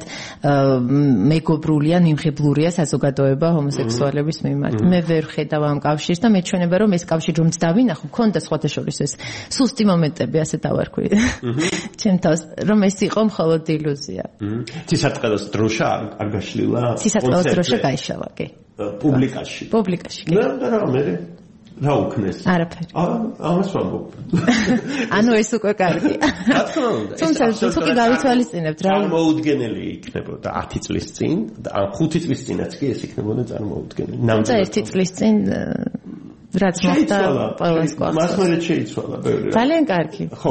მეგობრულია, მიმღებლურია საზოგადოება ჰომოსექსუალების მიმართ. მე ვერ ხედავ ამ კავშირს და მეჩვენება რომ ეს კავშირი რომც დავინახო, ქონდა სხვათა შორის ეს სუსტი მომენტები, ასე დავარქვი. ჩემ თავს რომ ეს იყო მხოლოდ ილუზია. ცისარტყელოს დროშა არ გაშლილა? ცისარტყელოს დროშა გაიშალა, კი. პუბლიკაში. პუბლიკაში. და რა მე რა უქნეს? არაფერი. აა ამას ვამბობ. ანუ ეს უკვე კარგია. რა თქმა უნდა. თუმცა თუ კი გავითვალისწინებთ რა წარმოუდგენელი იქნებოდა ათი წლის წინ და ხუთი წლის წინაც კი ეს იქნებოდა წარმოუდგენელი. ნამდვილად. და ერთი წლის წინ რაც მოხდა ყველას გვახსოვს. მას მე შეიცვალა ბევრი. ძალიან კარგი. ხო.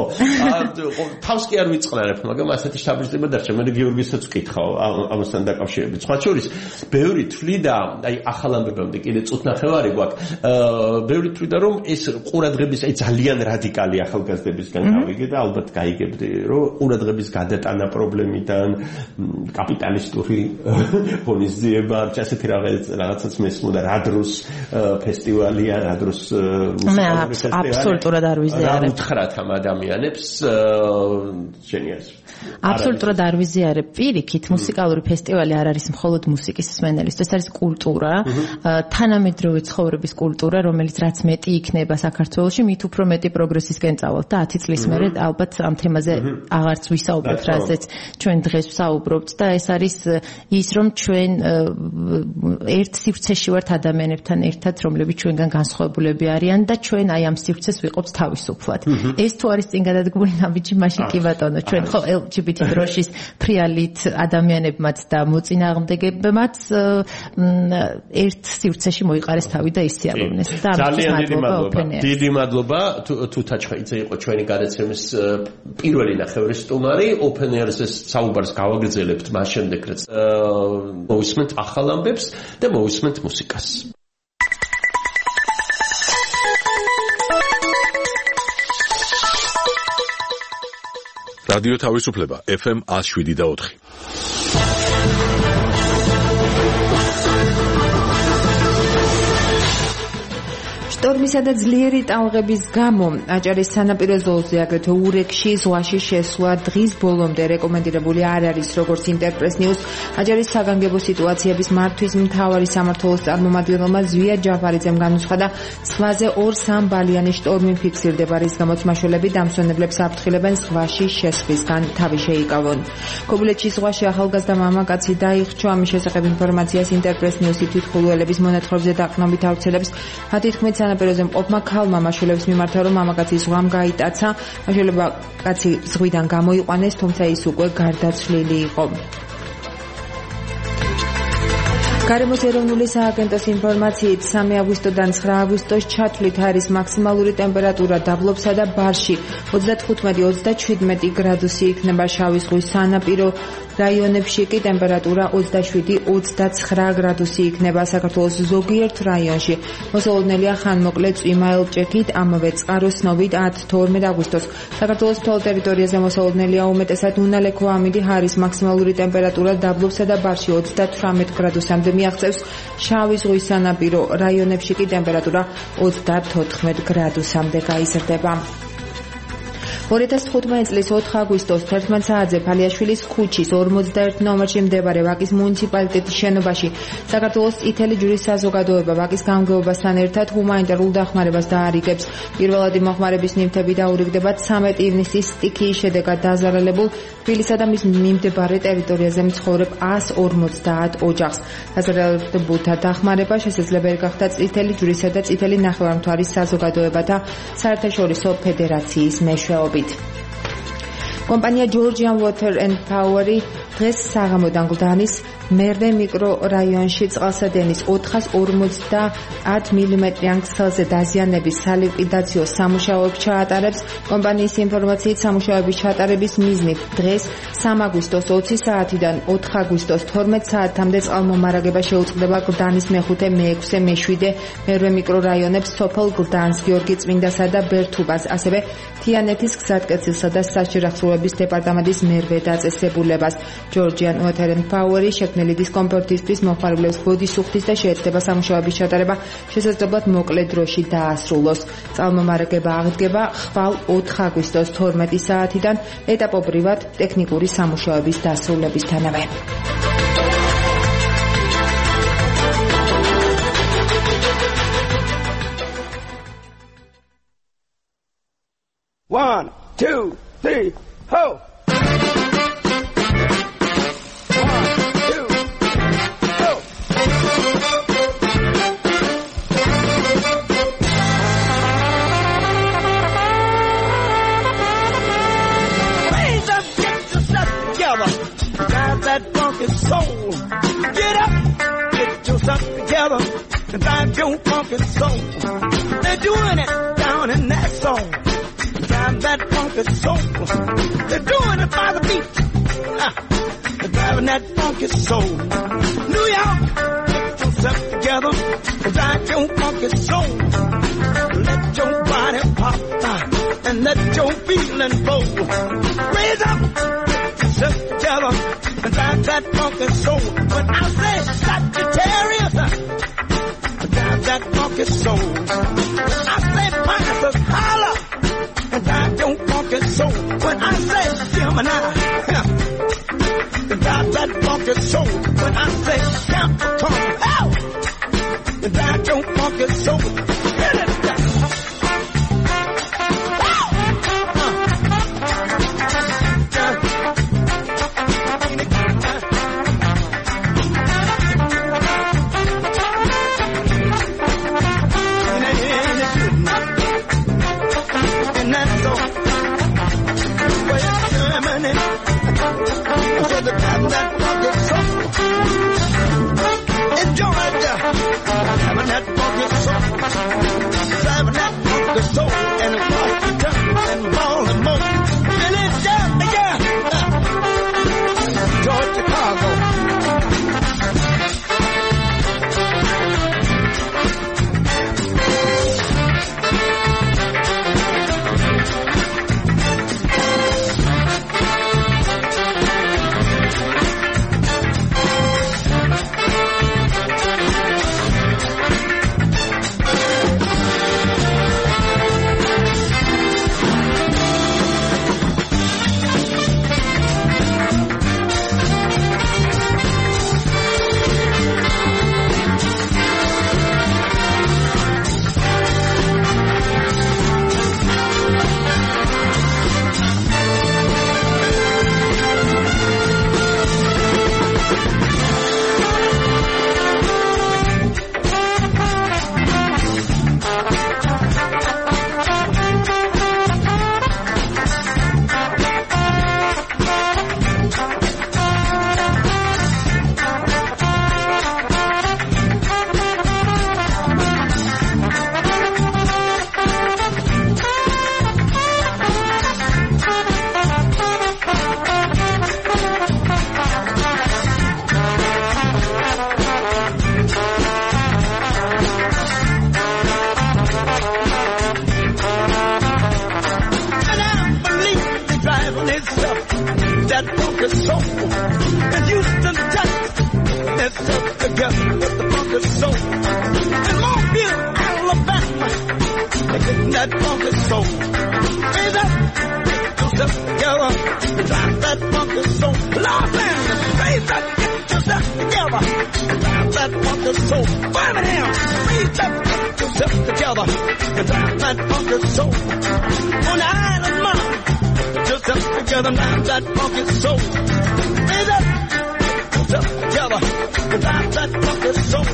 თავს კი არ ვიწყნარებ, მაგრამ ასეთი შთაბეჭდილება დარჩა. მე გიორგისაც ვკითხავ ამასთან დაკავშირებით. სხვა შორის, ბევრი თვლიდა, აი ახალ ამბებამდე კიდე წუთნახევარი გვაქვს. ბევრი თვლიდა, რომ ეს ყურადღების, აი ძალიან რადიკალი ახალგაზრდებისგან გავიგე და ალბათ გაიგებდი, რომ ყურადღების გადატანა პრობლემიდან კაპიტალისტური ღონისძიება, ასეთი რაღაცაც მესმოდა რა დროს ფესტივალია რა დროს მე აბსოლუტურად არ ვიზიარებ. რა უთხრათ ამ ადამიანებს შენიას? აბსოლუტურად არ ვიზიარებ. პირიქით, მუსიკალური ფესტივალი არ არის მხოლოდ მუსიკის მსმენელისთვის, ეს არის კულტურა, თანამედროვე ცხოვრების კულტურა, რომელიც რაც მეტი იქნება საქართველოში, მით უფრო მეტი პროგრესისკენ წავალთ და ათი წლის მერე ალბათ ამ თემაზე აღარც ვისაუბრებთ, რასაც ჩვენ დღეს ვსაუბრობთ და ეს არის ის, რომ ჩვენ ერთ სივრცეში ვართ ადამიანებთან ერთად, რომლებიც ჩვენგან განსხვავდება განსხვავებულები არიან და ჩვენ აი ამ სივრცეს ვიყოფთ თავისუფლად. ეს თუ არის წინ გადადგმული ნაბიჯი, მაშინ კი ბატონო, ჩვენ ხო ელ ჯი ბი თი დროშის ფრიალით ადამიანებმაც და მოწინააღმდეგებმაც ერთ სივრცეში მოიყარეს თავი და ისიალოვნეს და ამისთვის მადლობა ოფენერს. დიდი მადლობა თუ თაჩხაიძე იყო ჩვენი გადაცემის პირველი ნახევრის სტუმარი. ოფენერს საუბარს გავაგრძელებთ მას შემდეგ რაც მოვისმენთ ახალ ამბებს და მოვისმენთ მუსიკას. რადიო თავისუფლება ეფ ემ one oh seven და four. შტორმისა და ძლიერი ტალღების გამო აჭარის სანაპირო ზოლზე აგრეთვე ურეკში ზღვაში შესვლა დღის ბოლომდე რეკომენდირებული არ არის, როგორც ინტერპრეს ნიუს აჭარის საგანგებო სიტუაციების მართვის მთავარი სამმართველოს წარმომადგენელმა ზვია ჯაფარიძემ განუცხადა, ზღვაზე ორ სამ ბალიანი შტორმი ფიქსირდება, რის გამოც მაშველები დამსვენებლებს აფრთხილებენ ზღვაში შესვლისგან თავი შეიკავონ. ქობულეთში ზღვაში ახალგაზრდა მამაკაცი დაიხრჩო, ამის შესახებ ინფორმაციას ინტერპრეს ნიუსი თვითმხილველების მონათხრობზე დაყრდნობით ავრცელებს. მათი თქმით, სანაპიროზე მყოფმა ქალმა მაშველებს მიმართა, რომ მამაკაცი ზღვამ გაიტაცა. მაშველებმა კაცი ზღვიდან გამოიყვანეს, თუმცა ის უკვე გარდაცვლილი იყო. გარემოს ეროვნული სააგენტოს ინფორმაციით სამი აგვისტოდან ცხრა აგვისტოს ჩათვლით არის მაქსიმალური ტემპერატურა დაბლობსა და ბარში ოცდათხუთმეტი ოცდაჩვიდმეტი გრადუსი იქნება. შავი ზღვის სანაპირო რაიონებში კი ტემპერატურა ოცდაშვიდი ოცდაცხრა გრადუსი იქნება. საქართველოს ზოგიერთ რაიონში მოსალოდნელია ხანმოკლე წვიმა ელჭექით, ამავე წყაროსნობით ათი თორმეტი აგვისტოს. საქართველოს მთელ ტერიტორიაზე მოსალოდნელია უმეტესად უნალექო ამინდი, ჰარის მაქსიმალური ტემპერატურა დაბლობსა და ბარში ოცდათვრამეტ გრადუსამდე მიაღწევს. შავი ზღვის სანაპირო რაიონებში კი ტემპერატურა ოცდათოთხმეტ გრადუსამდე გაიზრდება. ორი ათას თხუთმეტი წლის ოთხ აგვისტოს თერთმეტ საათზე ფალიაშვილის ქუჩის ორმოცდაერთი ნომერში მდებარე ვაკის მუნიციპალიტეტის შენობაში საქართველოს წითელი ჯვრის საზოგადოება ვაკის გამგეობასთან ერთად ჰუმანიტარულ დახმარებას დაარიგებს. პირველადი მოხმარების ნივთები დაურიგდება ცამეტი ივნისის სტიქიის შედეგად დაზარალებულ თბილისსა და მის მიმდებარე ტერიტორიაზე მცხოვრებ ას ორმოცდაათ ოჯახს. დაზარალებულთა დახმარება შესაძლებელი გახდა წითელი ჯვრისა და წითელი ნახევარმთვარის საზოგადოებათა საერთაშორისო ფედერაციის მეშვეობით. კომპანია Georgian Water and Power დღეს საღამოდან გლდანის მერვე მიკრორაიონში წყალსადენის ოთხას ორმოცდაათ მილიმეტრიან ქსელზე დაზიანების სალიკვიდაციო სამუშაოებს ჩაატარებს. კომპანიის ინფორმაციით სამუშაოების ჩატარების მიზნით დღეს სამი აგვისტოს ოცი საათიდან ოთხ აგვისტოს თორმეტ საათამდე წყალმომარაგება შეუწყდება გლდანის მეხუთე, მეექვსე, მეშვიდე, მერვე მიკრორაიონებს, სოფელ გლდანს, გიორგი წმინდასა და ბერთუბას, ასევე თიანეთის გზატკეცილსა და საჭირახსოვრების დეპარტამენტის მერვე დაწესებულებას. Georgian Water and Power შექმნილი დისკომფორტისთვის მოხმარებლებს ბოდის სუხთის და შეეცდება სამუშაოების ჩატარება შესაძლებლად მოკლე დროში დაასრულოს. წყალმომარაგება აღდგება ხვალ ოთხ აგვისტოს თორმეტი საათიდან ეტაპობრივად ტექნიკური სამუშაოების დასრულებისთანავე. One, two, three, ho! That funky soul, get up, get yourself together, and drive your funky soul. They're doing it down in that soul. Drive that funky soul. They're doing it by the beat. Ah, they're driving that funky soul. New York, get yourself together, and drive your funky soul. Let your body pop, ah, and let your feeling flow. Raise up, get yourself together. And drive that funky soul. When I say Sagittarius, drive that funky soul. When I say Pisces, holla, and drive your funky soul. When I say Gemini, drive that funky soul. When I say Capricorn, hell, drive your funky soul. Hit it down. that funky soul. Raise up, get yourself together, drive that funky soul. Lord, man, raise up, get yourself together, drive that funky soul. Birmingham, raise up, get yourself together, drive that funky soul. On the island, mama, get yourself together, drive that funky soul. Raise up, get yourself together, drive that funky soul.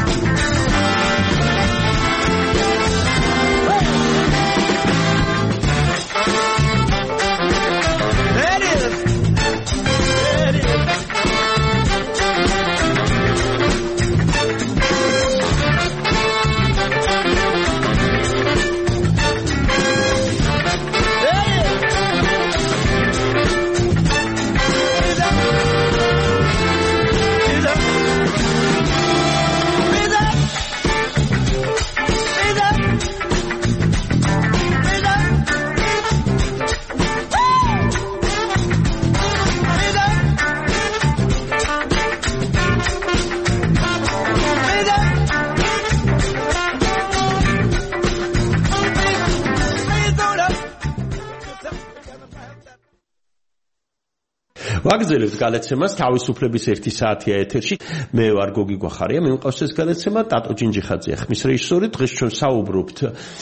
ვაგზელებთ გადაცემას თავისუფლების ერთი საათია ეთერში. მე ვარ გოგი გვახარია, მე მყავს ეს გადაცემა ტატო ჯინჯიხაძეა ხმის რეჟისორი. დღეს ჩვენ საუბრობთ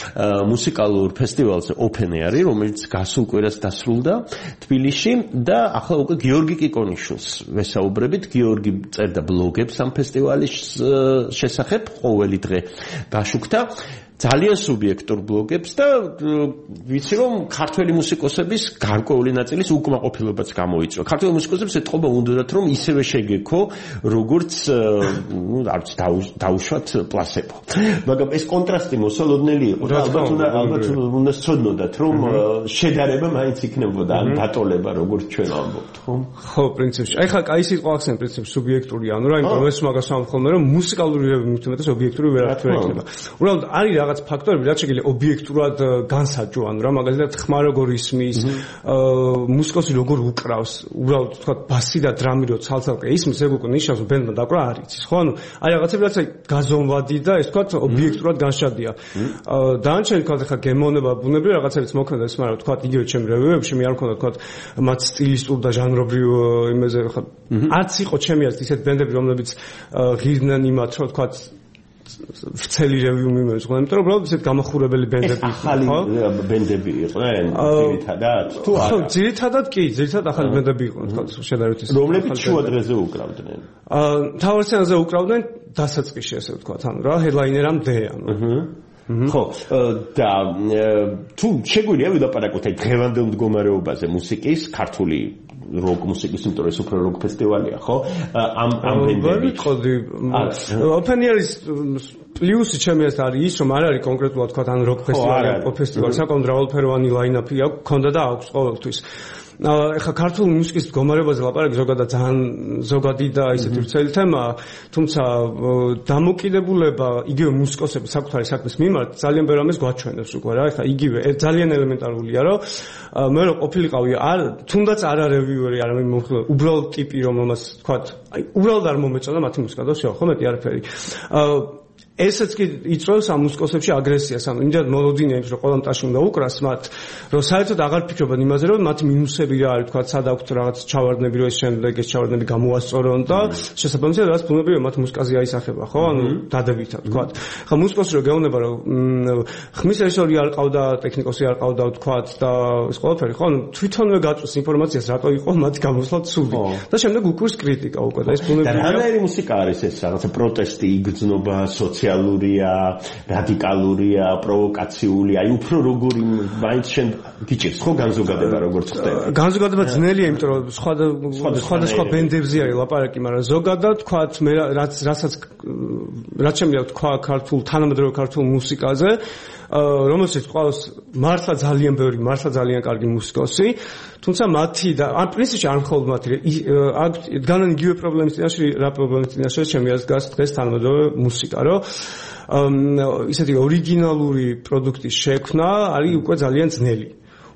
მუსიკალურ ფესტივალზე Open Air, რომელიც გასულ კვირას დასრულდა თბილისში და ახლა უკვე გიორგი კიკონიშვილს ვესაუბრებით. გიორგი წერდა ბლოგებს ამ ფესტივალის შესახებ, ყოველი დღე გაშუქდა ძალიან სუბიექტურ ბლოგებს და ვიცი რომ ქართველი მუსიკოსების გარკვეული ნაწილის უკმაყოფილებაც გამოიწვია. ქართველი მუსიკოსებს ეთყობა უნდათ რომ ისევე შეგექო როგორც ნუ არ ვიცი დაუშვათ პლასებო. მაგრამ ეს კონტრასტი მოსალოდნელი იყო და ალბათ უნდა ალბათ უნდა სწოდნოდათ რომ შედარება მაინც იქნებოდა ან დატოლება როგორც ჩვენ ამბობთ, ხო? ხო, პრინციპში. აი ხა კაი სიტყვა ახსენ პრინციპში სუბიექტური ანუ რა იმიტომ ეს მაგას ამხოლმე რომ მუსიკალური მითუმეტეს ობიექტური ვერაფერი იქნება. უბრალოდ არის რაღაც ფაქტორები, რაც შეიძლება ობიექტურად განსაჯო, ანუ რა მაგალითად ხმა როგორ ისმის, მუსიკოსი როგორ უკრავს, უბრალოდ თქვა ბასი და დრამი რო ცალ-ცალკე ისმის, ეგ უკვე ნიშნავს რომ ბენდმა დაკვრა არ იცის, ხო? ანუ აი რაღაცები რაც გაზომვადი და ეს თქვა ობიექტურად განშადია. დანარჩენი თქვა ხა გემოვნება ბუნებრივი რაღაცებიც მოქმედა ის, მაგრამ თქვა იგივე ჩემ რევიუებში მე არ მქონდა თქვა მათ სტილისტურ და ჟანრობრივ იმაზე ხა არც იყო ჩემი აზრით ისეთ ბენდები რომლებიც ღირდნენ იმათ რომ თქვა ვცელი რევიუმი მეზღვა, იმიტომ რომ უბრალოდ ისეთ გამახურებელი ბენდები იყო. ახალი ბენდები იყვნენ ძირითადად. თუ არა. ხო, ძირითადად კი, ძირითადად ახალი ბენდები იყვნენ, თქო, შედარებით ის. რომლებიც შუა დღეზე უკრავდნენ. აა, მთავარ სცენაზე უკრავდნენ დასაწყისში, ასე ვთქვათ, ანუ რა, ჰედლაინერამ დე, ანუ. ხო, და თუ შეგვიძლია ვილაპარაკოთ აი დღევანდელ მდგომარეობაზე მუსიკის, ქართული როკ მუსიკის, იმიტომ რომ ეს უფრო როკ ფესტივალია, ხო? ამ ამ ბენდები. ვიყოდი. Open Air-ის პლუსი ჩემი ეს არის ის, რომ არ არის კონკრეტულად თქვა ან როკ ფესტივალი, ან პოპ ფესტივალი, საკმაოდ მრავალფეროვანი ლაინაპი აქვს, ქონდა და აქვს ყოველთვის. ეხა ქართული მუსიკის მდგომარეობაზე ლაპარაკი ზოგადად ძალიან ზოგადი და ისეთი ვრცელი თემაა, თუმცა დამოკიდებულება იგივე მუსიკოსების საკუთარი საქმის მიმართ ძალიან ბევრ ამას გვაჩვენებს უკვე რა. ეხა იგივე ძალიან ელემენტარულია, რომ მე რო ყოფილიყავი არ თუნდაც არა რევიუერი, არა მომხდარი, უბრალოდ ტიპი რომ ამას თქვა, აი უბრალოდ არ მომეწონა მათი მუსიკა და შეო, ხო მეტი არაფერი. ესეც კი იწვევს ამ მუსიკოსებში აგრესიას, ანუ იმდენ მოლოდინია იმის რომ ყველა მტაში უნდა უკრას მათ, რომ საერთოდ აღარ ფიქრობენ იმაზე, რომ მათი მინუსები რა არის, თქვა სად აქვთ რაღაც ჩავარდნები, რომ ეს შემდეგ ეს ჩავარდნები გამოასწორონ და შესაბამისად რაღაც ბუნებრივია მათ მუსიკაზე აისახება, ხო? ანუ დადებითად, თქვა. ხა მუსიკოსი რო გეუბნება, რომ ხმის რეჟისორი არ ყავდა, ტექნიკოსი არ ყავდა, თქვა და ეს ყველაფერი, ხო? ანუ თვითონვე გაწვეს ინფორმაციას, რატო იყო მათ გამოსვლა ცუდი. და შემდეგ უკრის კრიტიკა უკვე და ეს ბუნებრივია. და რანაირი მუსიკა არის ეს, რაღაცა პროტესტი, იგრძნობა, სოციალურია, რადიკალურია, პროვოკაციული, აი უფრო როგორი მაინც შენ გიჭირს ხო განზოგადება როგორც ხდება? განზოგადება ძნელია, იმიტომ რომ სხვა სხვადასხვა ბენდებზე არის ლაპარაკი, მაგრამ ზოგადად თქვათ მე რაც რასაც რაც შემიძლია თქვა ქართულ თანამედროვე ქართულ მუსიკაზე, რომელსაც ყავს მართლა ძალიან ბევრი, მართლა ძალიან კარგი მუსიკოსი, თუმცა მათი და ან პრინციპში არ მხოლოდ მათი, აქ დგანან იგივე პრობლემის წინაშე, რა პრობლემის წინაშე ჩემი აზრით დგას დღეს თანამედროვე მუსიკა, რომ ისეთი ორიგინალური პროდუქტის შექმნა არის უკვე ძალიან ძნელი.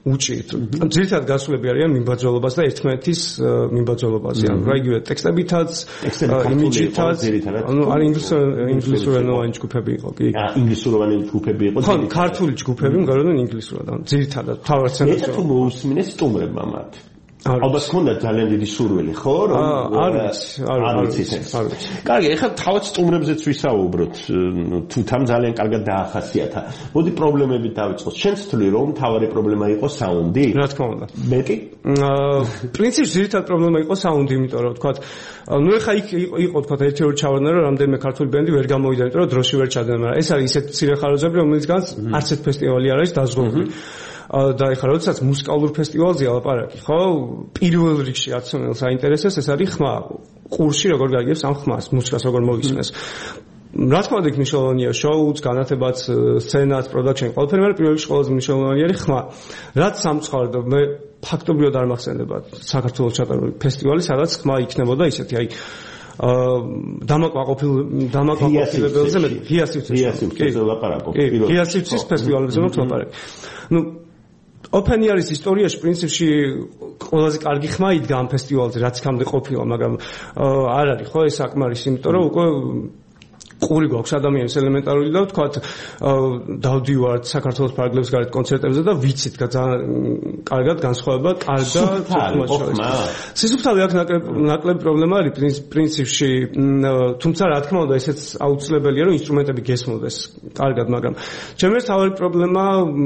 უჭირთ. ძირითადად გასულები არიან მიმბაძველობას და ერთმანეთის მიმბაძველობაზე. ანუ რა იგივე ტექსტებითაც, იმიჯითაც, ანუ არ ინგლისურენოვანი ჯგუფები იყო, კი? აა ინგლისუროვანი ჯგუფები იყო. ხო, ქართული ჯგუფები მგონია ინგლისურად, ანუ ძირითადად თავად სცენაზე. ეს თუ მოусმინეს სტუმრებმა მათ. ალბათ ქონდა ძალიან დიდი სურვილი, ხო? არ ვიცი, არ ვიცი. კარგი, ეხლა თავად სტუმრებზეც ვისაუბროთ, თუ თან ძალიან კარგად დაახასიათა. მოდი პრობლემებით დავიწყოთ. შენ თვლი რომ თავარი პრობლემა იყო საუნდი? რა თქმა უნდა. მეტი? აა, პრინციპში ძირითადად პრობლემა იყო საუნდი, იმიტომ რომ თქვა, ნუ ეხლა იქ იყო თქვა ერთ-ერთი ჩავარდნა რომ რამდენიმე ქართული ბენდი ვერ გამოვიდა, იმიტომ რომ დროში ვერ ჩადნენ, მაგრამ ეს არის ისეთ მცირე ხაროძები, რომელიცგანაც არც ერთ ფესტივალი არ არის დაზღვეული. და ეხლა როდესაც მუსიკალურ ფესტივალზე ალაპარაკი, ხო? პირველ რიგში აცნეულს აინტერესებს ეს არის ხმა. ყურში როგორ გაიგებს ამ ხმას, მუსიკას როგორ მოისმენს. რა თქმა უნდა, მნიშვნელოვანია შოუც, განათებაც, სცენაც, პროდაქშენი, ყველაფერი, მაგრამ პირველ რიგში ყველაზე მნიშვნელოვანი არის ხმა. რაც სამწუხაროდ მე ფაქტობრივად არ მახსენდება საქართველოს ჩატარებული ფესტივალი, სადაც ხმა იქნებოდა ისეთი, აი აა დამაკმაყოფილ დამაკმაყოფილებელზე მე ღიასივცის ლაპარაკობ. ღიასივცის ფესტივალებზე ლაპარაკი. ნუ Open Air-ის ისტორიაში პრინციპში ყველაზე კარგი ხმა იდგა ამ ფესტივალზე, რაც იქამდე ყოფილა, მაგრამ არ არის ხო ეს საკმარისი, იმიტომ რომ უკვე ყური გვაქვს ადამიანის ელემენტარული და ვთქვათ დავდივართ საქართველოს ფარგლებს გარეთ კონცერტებზე და ვიცით ძალიან კარგად განსხვავება კარგ და თქმაშორის. სისუფთავე აქ ნაკლები პრობლემა არის პრინციპში, თუმცა რა თქმა უნდა ესეც აუცილებელია რომ ინსტრუმენტები გესმოდეს კარგად, მაგრამ ჩემი თავი პრობლემა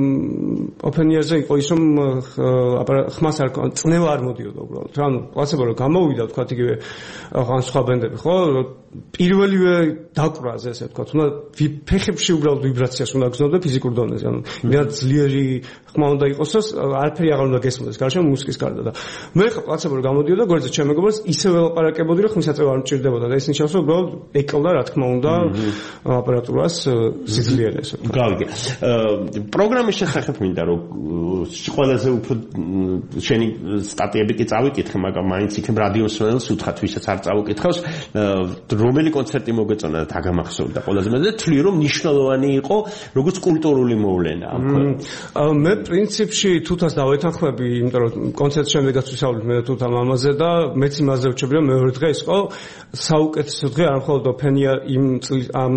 Open Air-ზე იყო ის რომ ხმას არ წნევა არ მოდიოდა უბრალოდ. რა ანუ პლაცებო რომ გამოვიდა ვთქვათ იგივე ან სხვა ბენდები ხო პირველივე დაკვრაზე ესე ვთქვათ, უნდა ფეხებში უბრალოდ ვიბრაციას უნდა გზნოდე ფიზიკურ დონეზე. ანუ იმედად ძლიერი ხმა უნდა იყოს, არაფერი აღარ უნდა გესმოდეს, გარშემო მუსიკის გარდა და მე ხა პლაცებო რომ გამოდიოდა, გვერდზე ჩემ მეგობრებს ისევე ელაპარაკებოდი, რომ ხმის აწევა არ მჭირდებოდა და ეს ნიშნავს, რომ უბრალოდ ეკლდა რა თქმა უნდა აპარატურას სიძლიერე ესე. კარგი. პროგრამის შესახებ მინდა რომ ყველაზე უფრო შენი სტატიები კი წავიკითხე, მაგრამ მაინც იქნებ რადიო მსმენელს უთხრათ, ვისაც არ წავიკითხავს, რომელი კონცერტი მოგეწონა და თაგამახსოვდა ყველაზე მეტად და თვლი რომ მნიშვნელოვანი იყო როგორც კულტურული მოვლენა ამ ქვეყანაში. მე პრინციპში თუთას დავეთანხმები, იმიტომ რომ კონცერტის შემდეგაც ვისაუბრეთ მე თუთა მამაზე და მეც იმაზე ვჩები რომ მეორე დღე იყო საუკეთესო დღე არ მხოლოდ Open Air იმ ამ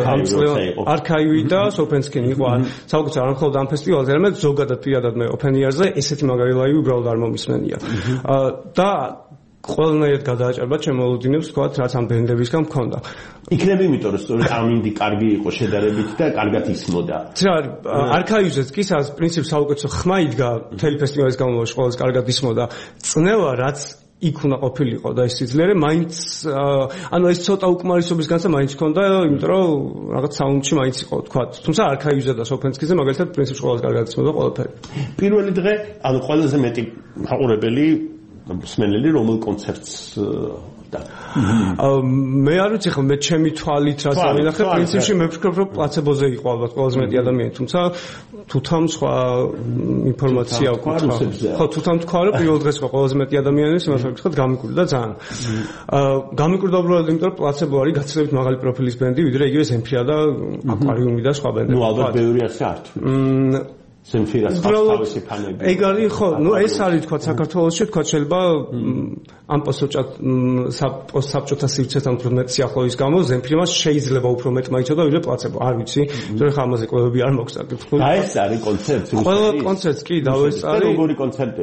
არქაივი და Sopenskin იყო საუკეთესო არ მხოლოდ ამ ფესტივალზე, არამედ ზოგადად პირადად მე Open Air-ზე ესეთი მაგარი ლაივი უბრალოდ არ მომისმენია. და ყველანაირად გადააჭარბა ჩემოლოდინებს თქვათ რაც ამ ბენდებისგან მქონდა. იქნები იმიტომ რომ სწორედ ამინდი კარგი იყო შედარებით და კარგად ისმოდა. რა არქაივზეც კი სადაც პრინციპს საუკეთესო ხმა იდგა მთელი ფესტივალის განმავლობაში ყველაზე კარგად ისმოდა. წნევა რაც იქ უნდა ყოფილიყო და ეს სიძლიერე მაინც ანუ ეს ცოტა უკმარისობის განსა მაინც ჰქონდა, იმიტომ რომ რაღაც საუნდში მაინც იყო თქვათ. თუმცა არქაივზე და Sopenskin-ზე მაგალითად პრინციპში ყველაზე კარგად ისმოდა ყველაფერი. პირველი დღე ანუ ყველაზე მეტი მაყურებელი მსმენელი რომელ კონცერტს და მე არ ვიცი ხო მე ჩემი თვალით რაც ავინახე პრინციპში მე ვფიქრობ რომ პლაცებოზე იყო ალბათ ყველაზე მეტი ადამიანი, თუმცა თუთან სხვა ინფორმაცია ვკითხა. ხო თუთან თქვა რომ პირველ დღეს იყო ყველაზე მეტი ადამიანი, იმას ვკითხოთ გამიკვირდა ძალიან. გამიკვირდა უბრალოდ იმიტომ რომ პლაცებო არის გაცილებით მაღალი პროფილის ბენდი, ვიდრე იგივე ზემფირა და აკვარიუმი და სხვა ბენდები. ნუ ალბათ ბევრი ასე არ თვლი. ზემფირას თავისი ფანები. ეგ არის ხო, ნუ ეს არის თქვა საქართველოში, თქვა შეიძლება ამ პოსტსაბჭოთა სივრცესთან უფრო მეტ სიახლოვის გამო ზემფირას შეიძლება უფრო მეტ მაიცოდა ვიდრე პლაცებო. არ ვიცი, თორე ხა ამაზე კვლევები არ მოხდა. და ეს არის კონცერტი. ყველა კონცერტი კი დავესწარი. როგორი კონცერტი?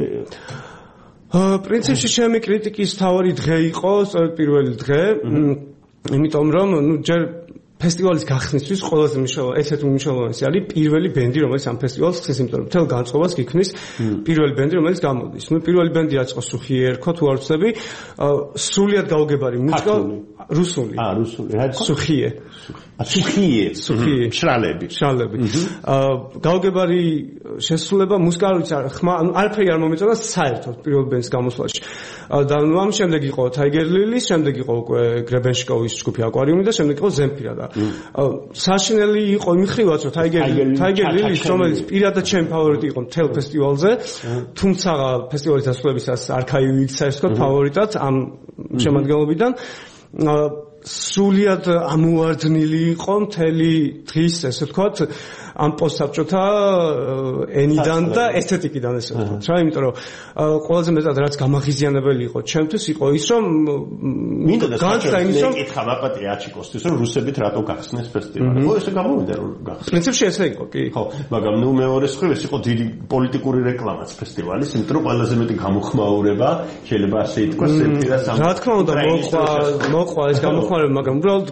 პრინციპში ჩემი კრიტიკის თავი დღე იყო, სწორედ პირველი დღე, იმიტომ რომ ნუ ჯერ ფესტივალის გახსნისთვის ყველაზე მნიშვნელოვანი ესეთ მნიშვნელოვანი არის პირველი ბენდი, რომელიც ამ ფესტივალს ხსნის, იმიტომ რომ მთელ განწყობას გიქმნის პირველი ბენდი, რომელიც გამოდის. ნუ პირველი ბენდი რაც იყო სუხიე ერქვა, თუ არ ვცდები, სრულიად გაუგებარი მუსიკა რუსული. აა რუსული. რა სუხიე. სუხიე, სუხიე, შრალები, შრალები. აა გაუგებარი შესრულება მუსიკა არ ვიცი, ხმა არაფერი არ მომეწონა საერთოდ პირველ ბენდის გამოსვლაში. და ნუ ამ შემდეგ იყო Tiger Lily, შემდეგ იყო უკვე Grebenshkovs ჯგუფი აკვარიუმი და შემდეგ იყო ზემფირა და საშინელი იყო იმხრივაც რომ Tiger Tiger Lily, რომელიც პირადად ჩემი ფავორიტი იყო მთელ ფესტივალზე, თუმცა ფესტივალის დასრულებისას არქაივი იქცა ეს თქო ფავორიტად ამ შემადგენლობიდან. სრულიად ამოვარდნილი იყო მთელი დღის, ესე ვთქვათ, ამ პოსტსაბჭოთა ენიდან და ესთეტიკიდან ესე ვთქვათ რა, იმიტომ რომ ყველაზე მეტად რაც გამაღიზიანებელი იყო ჩემთვის იყო ის რომ მინდა და საერთოდ მეკითხა მაპატი აჩიკოსთვის რომ რუსებით რატო გახსნეს ფესტივალი. ხო, ესე გამოვიდა რომ გახსნეს. პრინციპში ესე იყო, კი. ხო, მაგრამ ნუ მეორე მხრივ ეს იყო დიდი პოლიტიკური რეკლამაც ფესტივალის, იმიტომ რომ ყველაზე მეტი გამოხმაურება შეიძლება ასე ითქვას ერთი და სამი. რა თქმა უნდა, მოყვა, მოყვა ეს გამოხმაურება, მაგრამ უბრალოდ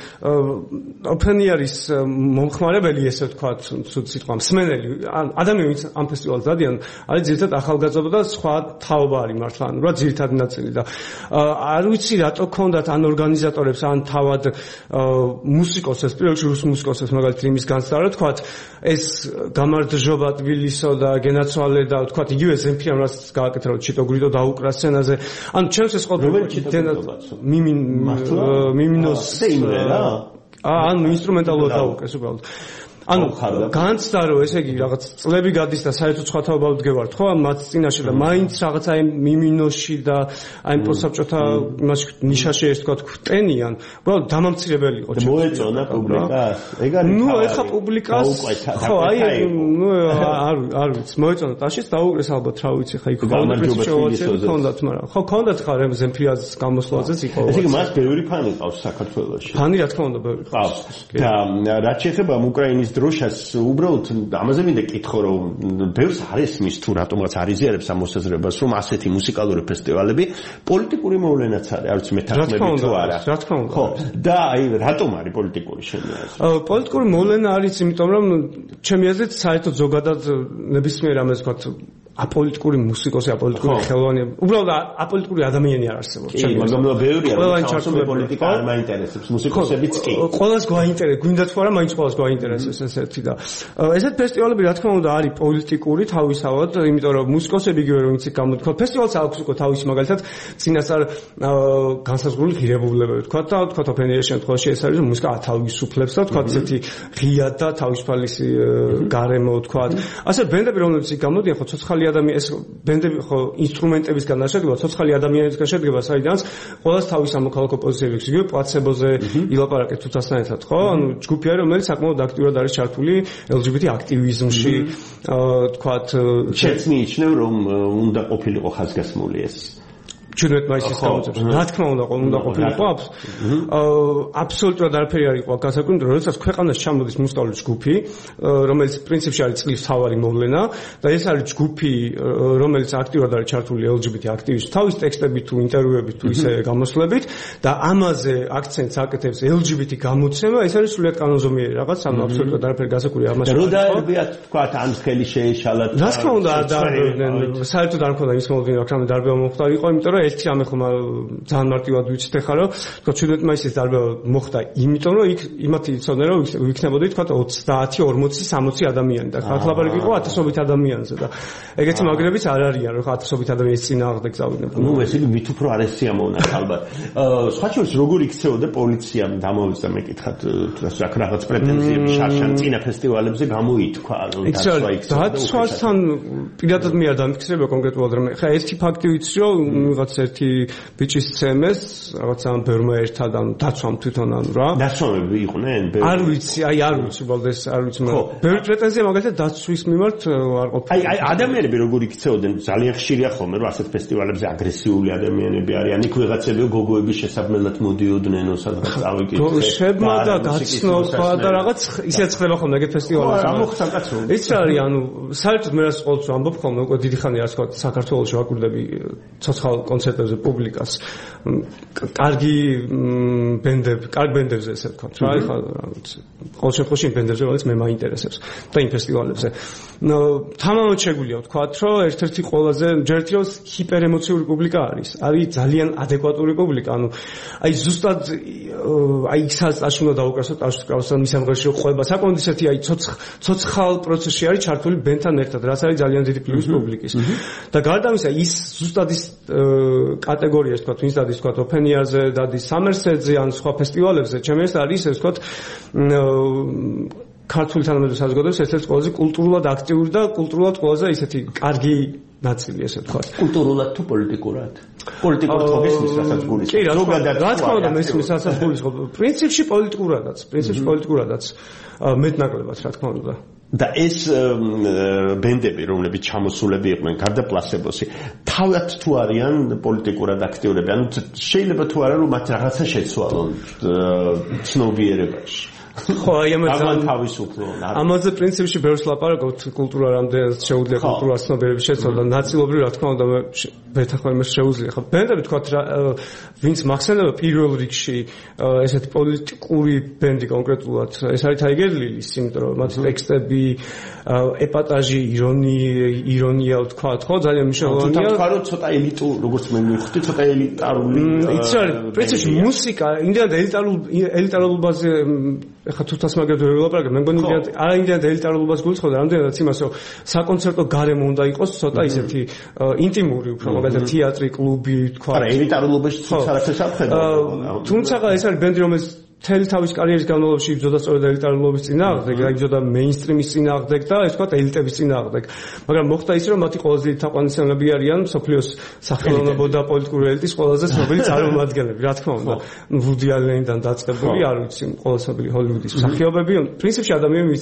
ოფენიერის მომხმარებელი ესე ვთქვათ, ცუდ სიტყვა, მსმენელი, ადამიანის ამ ფესტივალს დადიან, არის ძირითადად ახალგაზრდა და სხვა თაობა არის მართლა, ანუ რა ძირითადი ნაწილი და არ ვიცი რატო ქონდათ ან ორგანიზატორებს ან თავად მუსიკოსებს, პირველში რუს მუსიკოსებს მაგალითად იმის განცდა რა ვთქვათ, ეს გამარჯობა თბილისო და გენაცვალე და ვთქვათ იგივე ზემფირამ რაც გააკეთა რომ ჩიტოგრიდო დაუკრა სცენაზე. ანუ ჩემს ეს ყოველ მიმინ მიმინოს ან ინსტრუმენტალურად დაუკრეს უბრალოდ. ანუ განცდა რომ ესე იგი რაღაც წლები გადის და საერთოდ სხვა თაობა ვდგევართ ხო მათ წინაშე და მაინც რაღაცა აი მიმინოში და აი პოსტსაბჭოთა იმაში ნიშაში ეს თქვა ვტენიან უბრალოდ დამამცირებელი იყო ჩემს მოეწონა პუბლიკას ეგ არის ნუ ეხა პუბლიკას ხო აი ნუ არ არ ვიცი მოეწონა ტაშიც დაუკრეს ალბათ რა ვიცი ხა იქ ქონდათ მაგრამ ხო ქონდათ ხარ ამ ზემფრიაზის გამოსვლაზეც იყო ესე იგი მას ბევრი ფანი ყავს საქართველოში ფანი რა თქმა უნდა ბევრი ყავს და რაც შეეხება უკრაინის დროშას უბრალოდ ამაზე მინდა კითხო რომ ბევრს არის მის თუ რატომღაც არიზიარებს ამ მოსაზრებას რომ ასეთი მუსიკალური ფესტივალები პოლიტიკური მოვლენაც არის არ ვიცი მეთანხმები თუ არა რა თქმა უნდა ხო და აი რატომ არის პოლიტიკური შემიძლია პოლიტიკური მოვლენა არის იმიტომ რომ ჩემი აზრით საერთოდ ზოგადად ნებისმიერ ამას ვთქვათ აპოლიტიკური მუსიკოსი, აპოლიტიკური ხელოვანი, უბრალოდ აპოლიტიკური ადამიანი არ არსებობს. კი, მაგრამ ბევრია, რომ პოლიტიკა არ მაინტერესებს, მუსიკოსებიც კი. ყველას გვაინტერესებს, გვინდა თუ არა, მაინც ყველას გვაინტერესებს ესეთი და ესეთ ფესტივალები რა თქმა უნდა არის პოლიტიკური თავისთავად, იმიტომ რომ მუსიკოსები იგივე რომ იცი გამოთქვა, ფესტივალს აქვს უკვე თავისი მაგალითად წინასწარ განსაზღვრული ღირებულებები, თქვა და თქვა ოფენიერის შემთხვევაში ეს არის რომ მუსიკა ათავისუფლებს და თქვა ესეთი ღია და თავისუფალი გარემო თქვა. ასე ბენდები რომლებიც გამოდიან ხო ცოცხალი ადამიანი ეს ბენდები ხო ინსტრუმენტებისგან არ შედგება, ცოცხალი ადამიანებისგან შედგება, საიდანაც ყველას თავის სამოქალაქო პოზიციები აქვს, იგივე პლაცებოზე ილაპარაკეთ თუთასთან ერთად, ხო? ანუ ჯგუფი არის, რომელიც საკმაოდ აქტიურად არის ჩართული ელ ჯი ბი ტი აქტივიზმში, თქვათ, შეც მიიჩნევ, რომ უნდა ყოფილიყო ხაზგასმული ეს. ჩვენეთ მაისის გამოწვევს. რა თქმა უნდა, უნდა ყოფილიყო აბსოლუტურად არაფერი არ იყო გასაკვირვებელი, როდესაც ქვეყანაში ჩამოდის მუსიკალური ჯგუფი, რომელიც პრინციპში არის წლის თავარი მოვლენა და ეს არის ჯგუფი, რომელიც აქტიურად არის ჩართული ელ ჯი ბი ტი აქტივისტ თავის ტექსტებით თუ ინტერვიუებით თუ ისე გამოსვლებით და ამაზე აქცენტს აკეთებს ელ ჯი ბი ტი გამოცემა, ეს არის სრულიად კანონზომიერი რაღაც, ანუ აბსოლუტურად არაფერი გასაკვირვებელი ამაში. რო დაერბიათ თქვა ან ხელი შეეშალათ. რა თქმა უნდა, არ დაერბიდნენ, საერთოდ არ მქონდა ის მოლოდინი, რომ დარბევა მოხდა იყო, იმიტომ რომ ერთი ამე ხომ ძალიან მარტივად ვიცით ახლა რომ თქო ჩვენეთ მაისის დარბევა მოხდა იმიტომ რომ იქ იმათი იცოდნენ რომ იქნებოდა თქვა ოცდაათი ორმოცი სამოცი ადამიანი და ახლა ლაპარაკი იყო ათასობით ადამიანზე და ეგეთი მაგრებიც არ არიან რომ ათასობით ადამიანის წინააღმდეგ წავიდნენ. ნუ ეს იგი მით უფრო არ ესიამოვნა ალბათ. სხვა შორის როგორ იქცეოდა პოლიციამ დამოვიწყდა მეკითხათ თუ რაღაც პრეტენზიები შარშან წინა ფესტივალებზე გამოითქვა რომ დაცვა იქცეოდა. დაცვასთან პირადად მე არ დამფიქრება კონკრეტულად რომ ხა ერთი ფაქტი ვიცი რომ ვიღაც ერთი ბიჭის ცემეს რაღაცა ბევრმა ერთად ანუ დაცვამ თვითონ ანუ რა დაცვები იყვნენ არ ვიცი აი არ ვიცი უბრალოდ ეს არ ვიცი მაგრამ ბევრი პრეტენზია მაგალითად დაცვის მიმართ არ ყოფილა აი აი ადამიანები როგორ იქცეოდნენ ძალიან ხშირია ხოლმე რომ ასეთ ფესტივალებზე აგრესიული ადამიანები არიან იქ ვიღაცები გოგოების შესაბმელად მოდიოდნენ სადღაც წავიკითხე შემა და გაცნობა და რაღაც ისეც ხდება ხოლმე ეგეთ ფესტივალებში გამოხსნა კაცო ის არის ანუ საერთოდ მე რას ყოველთვის ამბობ ხოლმე უკვე დიდი ხანია რა თქვა საქართველოში ვაკვირდები ცოცხალ კონცერტებზე პუბლიკას კარგი ბენდები, კარგ ბენდებზე ესე ვთქვათ, რა ეხლა რა ვიცი. ყოველ შემთხვევაში ბენდებზე რომელიც მე მაინტერესებს და იმ ფესტივალებზე. თამამად შეგვიძლია ვთქვათ, რომ ერთ-ერთი ყველაზე ჯერტი რომ ჰიპერემოციური პუბლიკა არის. არის ძალიან ადეკვატური პუბლიკა, ანუ აი ზუსტად აი ისაც წაში უნდა დაუკრასო, წაში უკრავს მის ამღერში რომ ყვება, საკმაოდ ისეთი აი ცოცხალ პროცესში არის ჩართული ბენდთან ერთად, რაც არის ძალიან დიდი პლუს პუბლიკის. და გარდა ამისა ის ზუსტად ის კატეგორიას თქვა ვინც დადის თქვა ოფენიაზე დადის სამერსედზე ან სხვა ფესტივალებზე ჩემი ეს არის ეს თქვა ქართული თანამედროვე საზოგადოების ერთ-ერთი ყველაზე კულტურულად აქტიური და კულტურულად ყველაზე ისეთი კარგი ნაწილი ესე ვთქვა. კულტურულად თუ პოლიტიკურად? პოლიტიკურ თობის რასაც გულისხმობს. ზოგადად რა თქმა უნდა მესმის რასაც გულისხმობს. პრინციპში პოლიტიკურადაც, პრინციპში პოლიტიკურადაც მეტნაკლებად რა თქმა უნდა. და ეს ბენდები, რომლებიც ჩამოსულები იყვნენ გარდა პლასებოსი, თავად თუ არიან პოლიტიკურად აქტიურები, ანუ შეიძლება თუ არა რომ მათ რაღაცა შეცვალონ ცნობიერებაში. ხო, აი ამაზე თავისუფლონ. ამაზე პრინციპში ბევრს ლაპარაკობთ, კულტურა რამდენად შეუძლია კულტურას ცნობიერების შეცვალა და ნაწილობრივ რა თქმა უნდა მე ვეთახმარ იმას შეუძლია. ხო, ბენდები თქვათ ვინც მახსენდება პირველ რიგში ესეთი პოლიტიკური ბენდი კონკრეტულად, ეს არის Tiger Lilies, იმიტომ რომ მათი ტექსტები, ეპატაჟი, ირონია, ირონია ვთქვათ, ხო, ძალიან მნიშვნელოვანია. თუ თქვა რომ ცოტა ელიტურ, როგორც მე მივხვდი, ცოტა ელიტარული. იცი რა, პრინციპში მუსიკა, იმდენად ელიტარულ ელიტარულობაზე ეხლა თუთას მაგათ ვერ ვილაპარაკებ, მე მგონი იმდენად არა იმდენად ელიტარულობას გულისხმობდა, რამდენადაც იმას რომ საკონცერტო გარემო უნდა იყოს ცოტა ისეთი ინტიმური უფრო, მაგალითად თეატრი, კლუბი, თქვა. არა, ელიტარულობაში საერთოდ საფხედო. თუმცა ეს არის ბენდი, რომელიც მთელი თავის კარიერის განმავლობაში იბრძოდა სწორედ ელიტარულობის წინააღმდეგ, იბრძოდა მეინსტრიმის წინააღმდეგ და ეს თქვა ელიტების წინააღმდეგ. მაგრამ მოხდა ისე რომ მათი ყველაზე დიდი თაყვანისმცემლები არიან მსოფლიოს სახელმწიფო და პოლიტიკური ელიტის ყველაზე ცნობილი წარმომადგენლები, რა თქმა უნდა. ვუდი ალენიდან დაწყებული, არ ვიცი, ყველაზე ცნობილი ჰოლივუდის მსახიობები, პრინციპში ადამიანის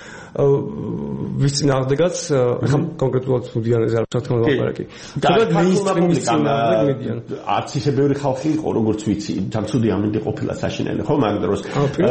ვის წინააღმდეგაც ახლა კონკრეტულად ვუდიანეს არ თქმა უნდა ვაპარაკი. და მეინსტრიმის წინააღმდეგ მედიან. არც ისე ბევრი ხალხი იყო, როგორც ვიცი, თამცუდი ამინდი ყოფილა საშინელი, ხო, მაგ დროს.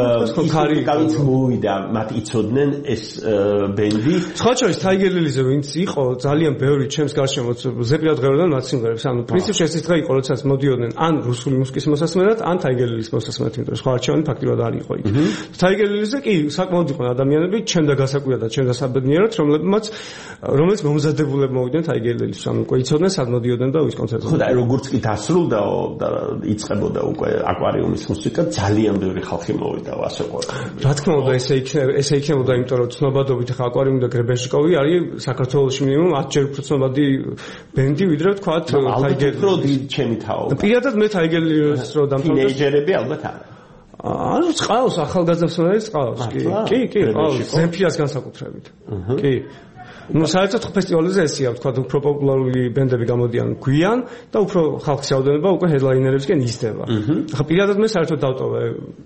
კარგით მოვიდა, მათ იცოდნენ ეს ბენდი. სხვა შორის Tiger Lilies-ზე ვინც იყო, ძალიან ბევრი ჩემს გარშემოც ზეპირად ღეროდან მათ სიმღერებს. ანუ პრინციპში ეს ის დღე იყო, როდესაც მოდიოდნენ ან რუსული მუსიკის მოსასმენად, ან Tiger Lilies მოსასმენად, იმიტომ რომ სხვა არჩევანი ფაქტიურად არ იყო იქ. Tiger Lilies-ზე კი საკმაოდ იყვნენ ადამიანები, ჩემ და გასაკვირად და ჩემ და საბედნიეროდ, რომლებმაც რომელიც მომზადებულებ მოვიდნენ Tiger Lilies-ს, ანუ უკვე იცოდნენ სად მოდიოდნენ და ვის კონცერტზე. ხო და როგორც კი დასრულდა და იწყებოდა უკვე აკვარიუმის მუსიკა, ძალიან ბევრი ხალხი მოვიდა ასე ყოლა. რა თქმა უნდა, ესე იქნება, ესე იქნებოდა, იმიტომ რომ ცნობადობით ხა აკვარიუმი და გრებენშიკოვი არის საქართველოში მინიმუმ ათჯერ უფრო ცნობადი ბენდი, ვიდრე ვთქვათ Tiger Lilies. ჩემი თაობა. პირადად მე Tiger Lilies-ს რო დამთავრდა. თინეიჯერები ალბათ არა. ანუ წყავს ახალგაზრდებს წყავს კი კი კი ყავს ზემფიას განსაკუთრებით კი ну საერთოდ ფესტივალზე ესია ვთქვა უფრო პოპულარული ბენდები გამოდიან გვიან და უფრო ხალხის რაოდენობა უკვე ჰედლაინერებისკენ იზრდება ახლა პირადად მე საერთოდ დავტოვე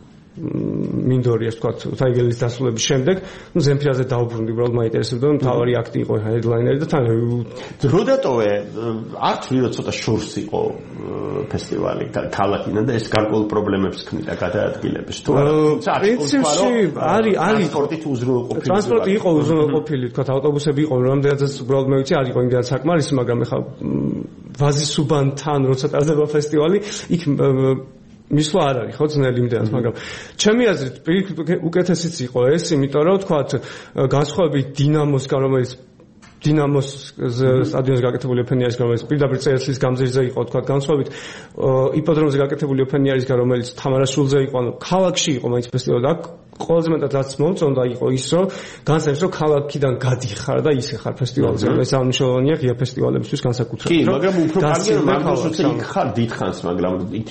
მინდორიას ვთქვა Tiger Lilies დასრულების შემდეგ ну ზემფიაზე დავბრუნდი უბრალოდ მაინტერესებდა რომ თავარი აქტი იყო ჰედლაინერი და თან დრო დატოვე არც ვირო ცოტა შორს იყო ფესტივალი ქალაქიდან და ეს გარკვეულ პრობლემებს ქმნიდა გადაადგილების თუ არა პრინციპში არის არის ტრანსპორტით უზრუნველყოფილი ტრანსპორტი იყო უზრუნველყოფილი თქვა ავტობუსები იყო რამდენადაც უბრალოდ მე ვიცი არ იყო იმდენად საკმარისი მაგრამ ეხლა ვაზისუბანთან როცა ტარდება ფესტივალი იქ მისვლა არ არის ხო ძნელი იმდენად მაგრამ ჩემი აზრით უკეთესიც იყო ეს იმიტომ რომ თქვა განსხვავებით დინამოსგან რომელიც დინამოს სტადიონზე გაკეთებული ოფენიარისგან რომელიც პირდაპირ წერეთის გამზირზე იყო თქვა განსხვავებით იპოდრომზე გაკეთებული ოფენიარისგან რომელიც თამარაშვილზე იყო ანუ ქალაქში იყო მაინც ფესტივალი და ყველაზე მეტად რაც მომწონდა იყო ის რომ განსაკუთრებით რომ ქალაქიდან გადიხარ და ისე ხარ ფესტივალზე ეს აღნიშნულია ღია ფესტივალებისთვის განსაკუთრებით კი მაგრამ უფრო კარგია რომ მაგალითად იქ ხარ დიდხანს მაგრამ იქ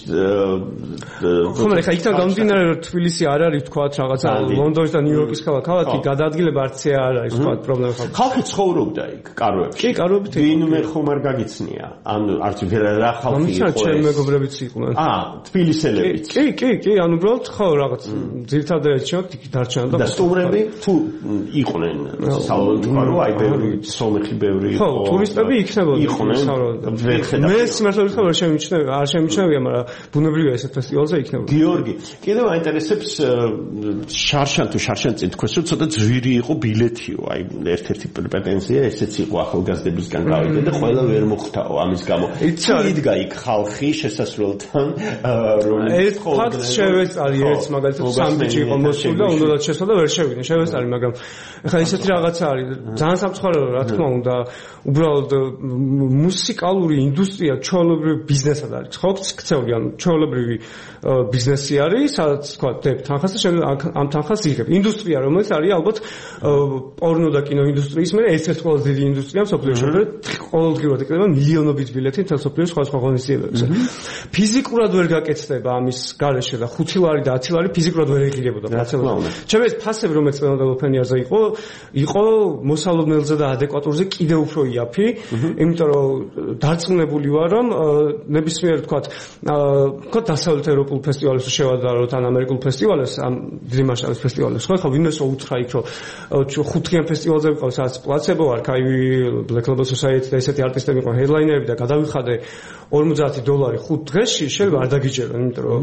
ხო მაგრამ ხა იქიდან გამომდინარე რომ თბილისი არ არის თქვა რაღაცა ლონდონის და ნიუ-იორკის ქალაქი გადაადგილება არც არ არის თქვა პრობლემა ხალხი ცხოვრობდა იქ კაროებში კი კაროებით ვინმე ხომ არ გაგიცნია ანუ არც რა ხალხი იყო ეს ჩემი მეგობრებიც იყვნენ აა თბილისელებიც კი კი კი ანუ უბრალოდ ხო რაღაც ძირითადად დარჩენდა და სტუმრები თუ იყვნენ საუბრობთ რომ აი ბევრი სომეხი ბევრი იყო ხო ტურისტები იქნებოდნენ იყვნენ მე სიმართლე ვთქვა რომ შემიჩნევი არ შემიჩნევია მაგრამ ბუნებრივია ეს ფესტივალზე იქნებოდა გიორგი კიდევ აინტერესებს შარშან თუ შარშან წინ თქვეს რომ ცოტა ძვირი იყო ბილეთიო აი ერთ-ერთი პრეტენზია ესეც იყო ახალგაზრდებისგან გავიდე და ყველა ვერ მოხვდაო ამის გამო იდგა იქ ხალხი შესასვლელთან რომ ეს ფაქტ შევეწარი ერთ მაგალითად სამბიჭი იყო და უნდათ შესვა და ვერ შევიდნენ შევესწარი მაგრამ ეხლა ისეთი რაღაცა არის ძალიან სამწუხაროა რა თქმა უნდა უბრალოდ მუსიკალური ინდუსტრია ჩვეულებრივი ბიზნესად არის ხო ქცეული ანუ ჩვეულებრივი ბიზნესი არის სადაც თქვა დებ თანხას და შემდეგ ამ თანხას იღებ ინდუსტრია რომელიც არის ალბათ პორნო და კინო ინდუსტრიის მე ერთ-ერთი ყველაზე დიდი ინდუსტრია მსოფლიოში ყოველდღიურად იკრება მილიონობით ბილეთი მთელ მსოფლიოს სხვადასხვა ღონისძიებებზე ფიზიკურად ვერ გაკეთდება ამის გარეშე და ხუთი ლარი და ათი ლარი ფიზიკურად ვერ ეგირებოდა გააცემა. ჩემი ეს ფასები რომელიც წინანდელ ოფენიარზე იყო, იყო მოსალოდნელზე და ადეკვატურზე კიდევ უფრო იაფი, იმიტომ რომ დარწმუნებული ვარ რომ ნებისმიერ თქვათ თქვათ დასავლეთ ევროპულ ფესტივალებს შევადაროთ ან ამერიკულ ფესტივალებს, ამ დიდი მასშტაბის ფესტივალებს, ხო, ვინმე უთხრა იქ რომ ხუთგიან ფესტივალზე ვიყავ, სადაც პლაცებო, არქაივი, Black Label Society და ესეთი არტისტები იყო ჰედლაინერები და გადავიხადე ორმოცდაათი დოლარი ხუთ დღეში, შეიძლება არ დაგიჯერონ, იმიტომ რომ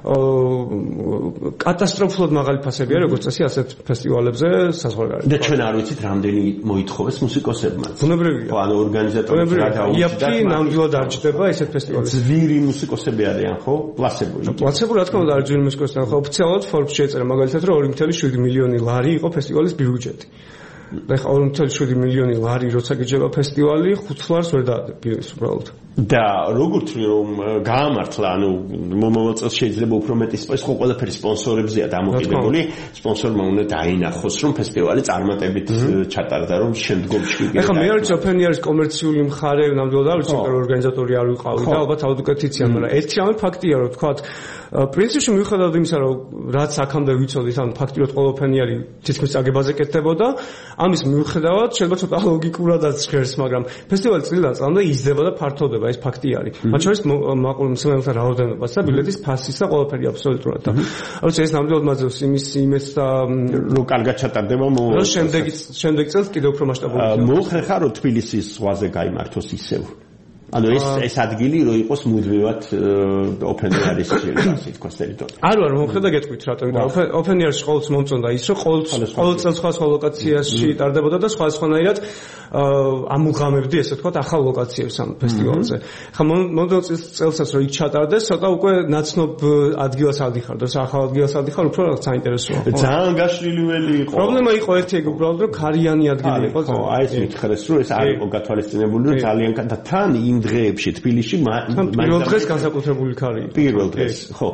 კატასტროფულად მაღალი ფასებია, როგორც წესი ასეთ ფესტივალებზე საზღვარგარეთ. და ჩვენ არ ვიცით, რამდენი მოითხოვეს მუსიკოსებმა. ბუნებრივია. ხო, ანუ ორგანიზატორებს რა დაუჭირდა. იაფი ნამდვილად არ ჭდება ესეთ ფესტივალებში. ძვირი მუსიკოსები არიან, ხო? პლაცებო. პლაცებო რა თქმა უნდა, არ ძვირი მუსიკოსები, ხო, ოფიციალურად Forbes შეეწერა მაგალითად, რომ ორი კoma შვიდი მილიონი ლარი იყო ფესტივალის ბიუჯეტი. და ხო ორი კoma შვიდი მილიონი ლარი როცა გიჯება ფესტივალი, ხუთ ლარს ვერ დაადეს უბრალოდ. და როგორც რომ გაამართლა, ანუ მომავალ შეიძლება უფრო მეტი სპონსორი, ხო ყველაფერი სპონსორებზეა დამოკიდებული, სპონსორმა უნდა დაინახოს, რომ ფესტივალი წარმატებით ჩატარდა, რომ შემდგომში იგი. ეხლა მე არ ვიცი ოფენიარის კომერციული მხარე ნამდვილად არ ვიცი, რომ ორგანიზატორი არ ვიყავი და ალბათ აუდიტით იციან, მაგრამ ერთი რამე ფაქტია, რომ თქვათ პრინციპში მიუხედავად იმისა, რომ რაც აქამდე ვიცოდით, ან ფაქტიურად ყველა ოფენიარი თითქმის წაგებაზე კეთდებოდა, ამის მიუხედავად შეიძლება ცოტა ლოგიკურადაც ჟღერს, მაგრამ ფესტივალი წილად წამდა იზრდება და ფართოვდება, ეს ფაქტი არის. მათ შორის მაყურებელ მსმენელთა რაოდენობას და ბილეთის ფასის და ყველაფერი აბსოლუტურად. და როცა ეს ნამდვილად მაძლევს იმის იმეს და რომ კარგად ჩატარდება მოულოდნელად. რომ შემდეგი შემდეგი წელს კიდევ უფრო მასშტაბური. მოუხრეხა რომ თბილისის ზღვაზე გაიმართოს ისევ. ანუ ეს ეს ადგილი რო იყოს მუდმივად ოფენიარის ასე თქვას ტერიტორია. არ ვარ მომხრე და გეტყვით რატომ და ოფენიარში ყოველთვის მომწონდა ის რომ ყოველ ყოველ წელს სხვა სხვა ლოკაციაში ტარდებოდა და სხვა სხვანაირად ამუღამებდი ესე თქვა ახალ ლოკაციებს ამ ფესტივალზე. ხა მომდევნო წელსაც რო იქ ჩატარდეს, ცოტა უკვე ნაცნობ ადგილას ავდიხარ და ახალ ადგილას ავდიხარ, უფრო რაღაც საინტერესოა. ძალიან გაშლილველი იყო. პრობლემა იყო ერთი ეგ უბრალოდ რომ ქარიანი ადგილი იყო. ხო, აი ეს მითხრეს რომ ეს არ იყო გათვალისწინებული, რომ ძალიან და თან იმ დღეებში თბილისში პირველ დღეს განსაკუთრებული ქარი იყო. პირველ დღეს, ხო.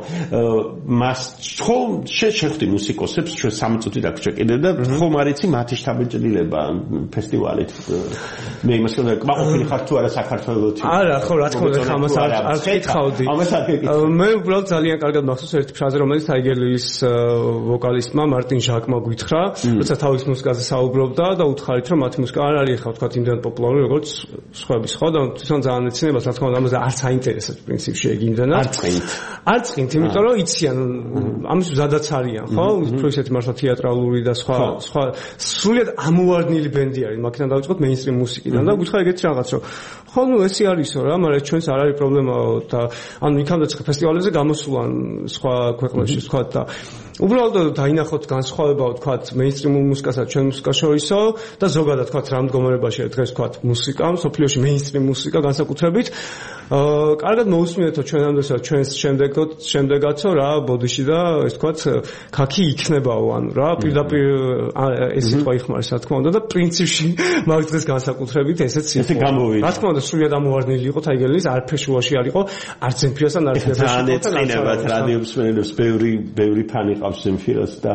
მას ხო შეხვდი მუსიკოსებს, ჩვენ სამი წუთი დაგვრჩა კიდევ და ხომ არ იცი მათი შთაბეჭდილება ფესტივალით. მე იმას ვქნა, მაყოფილი ხარ თუ არა საქართველოს? არა, ხო, რა თქმა უნდა, ამას არ არ გითხავდი. მე უბრალოდ ძალიან კარგად მახსოვს ერთი ფრაზა, რომელიც Tiger Lily-ის ვოკალისტმა მარტინ ჟაკმა გითხრა, როცა თავის მუსიკაზე საუბრობდა და უთხარით, რომ მათი მუსიკა არ არის ახლა თქვა იმდენად პოპულარული, როგორც სხვების, ხო? და თვითონ ძალიან ეცინებას, რა თქმა უნდა, ამაზე არც აინტერესებს პრინციპში ეგ იმდენად. არ წინთ. არ წინთ, იმიტომ რომ იციან, ამის ზადაც არიან, ხო? უფრო ისეთი მართლა თეატრალური და სხვა სხვა სრულიად ამოვარდნილი ბენდი არის, მაგიდან დავიწყოთ მეინსტრიმ მუსიკიდან და გითხრა ეგეთი რაღაც, რომ ხო, ნუ ესე არისო რა, მაგრამ ჩვენს არ არის პრობლემა და ანუ იქამდე ფესტივალებზე გამოსულან სხვა ქვეყნებში, სხვა და უბრალოდ დაინახოთ განსხვავება, თქვათ, მეინსტრიმულ მუსიკასა ჩვენ მუსიკას შორისო და ზოგადად თქვათ რა მდგომარეობაშია დღეს თქვათ მუსიკა, მსოფლიოში მეინსტრიმ მუსიკა განსაკუთრებით. აა კარგად მოусმინეთო ჩვენამდესა ჩვენს შემდეგოთ შემდეგაცო რა ბოდიში და ეს თქვათ ქაქი იქნებაო ანუ რა პირდაპირ ეს სიტყვა იხმარეს რა თქმა უნდა და პრინციპში მაგ დღეს განსაკუთრებით ესეც ისე გამოვიდა. რა თქმა უნდა სრულიად ამოვარდნილი იყო Tiger Lily-ის არაფერ შუაში არ იყო არც ზემფირასთან არც ძალიან ეწყინებათ რადიოს მენელებს ბევრი ბევრი ფანი ყავს ზემფირას და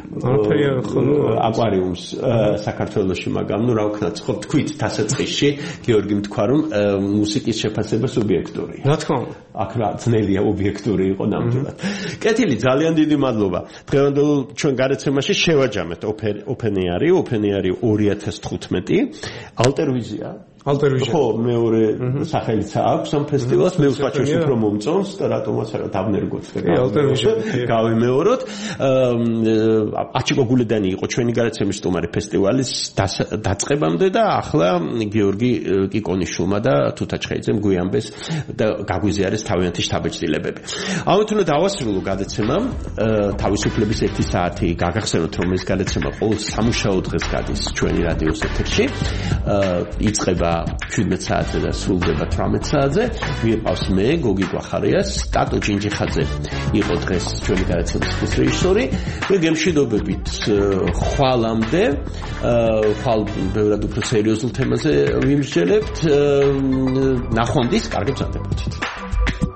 აკვარიუმს საქართველოში მაგრამ ნუ რა ვქნათ ხო თქვით დასაწყისში გიორგი თქვა რომ მუსიკის შეფასება სუბიექტურია. რა თქმა უნდა. აქ რა ძნელია ობიექტური იყო ნამდვილად. კეთილი, ძალიან დიდი მადლობა. დღევანდელ ჩვენ გარეთმაში შევაჯამეთ ოფენიარი, ოფენიარი ორი ათას თხუთმეტი, ალტერვიზია. ალტერვიზია. ხო, მეორე სახელიც აქვს ამ ფესტივალს, მე სხვა ჩვენს უფრო მომწონს და რატომაც არა დავნერგოთ და ალტერვიზია. გავიმეოროთ. აჩიკო გულედანი იყო ჩვენი გარეთმის სტუმარი ფესტივალის დაწყებამდე და ახლა გიორგი კიკონიშვილმა და თუთაჩხეიძემ გვიამბეს და გაგვიზიარეს თავიანთი შთაბეჭდილებები. ამით უნდა დავასრულო გადაცემა, თავისუფლების ერთი საათი გაგახსენოთ რომ ეს გადაცემა ყოველ სამუშაო დღეს გადის ჩვენი რადიოს ეთერში. იწყება შვიდმეტ საათზე და სრულდება თვრამეტ საათზე. ვიყავს მე გოგი გვახარიას, ტატო ჭინჭიხაძე იყო დღეს ჩვენი გადაცემის რეჟისორი. მე გემშვიდობებით ხვალამდე, ხვალ ბევრად უფრო სერიოზულ თემაზე ვიმსჯელებთ. ნახვამდის, კარგი მზადებოდით.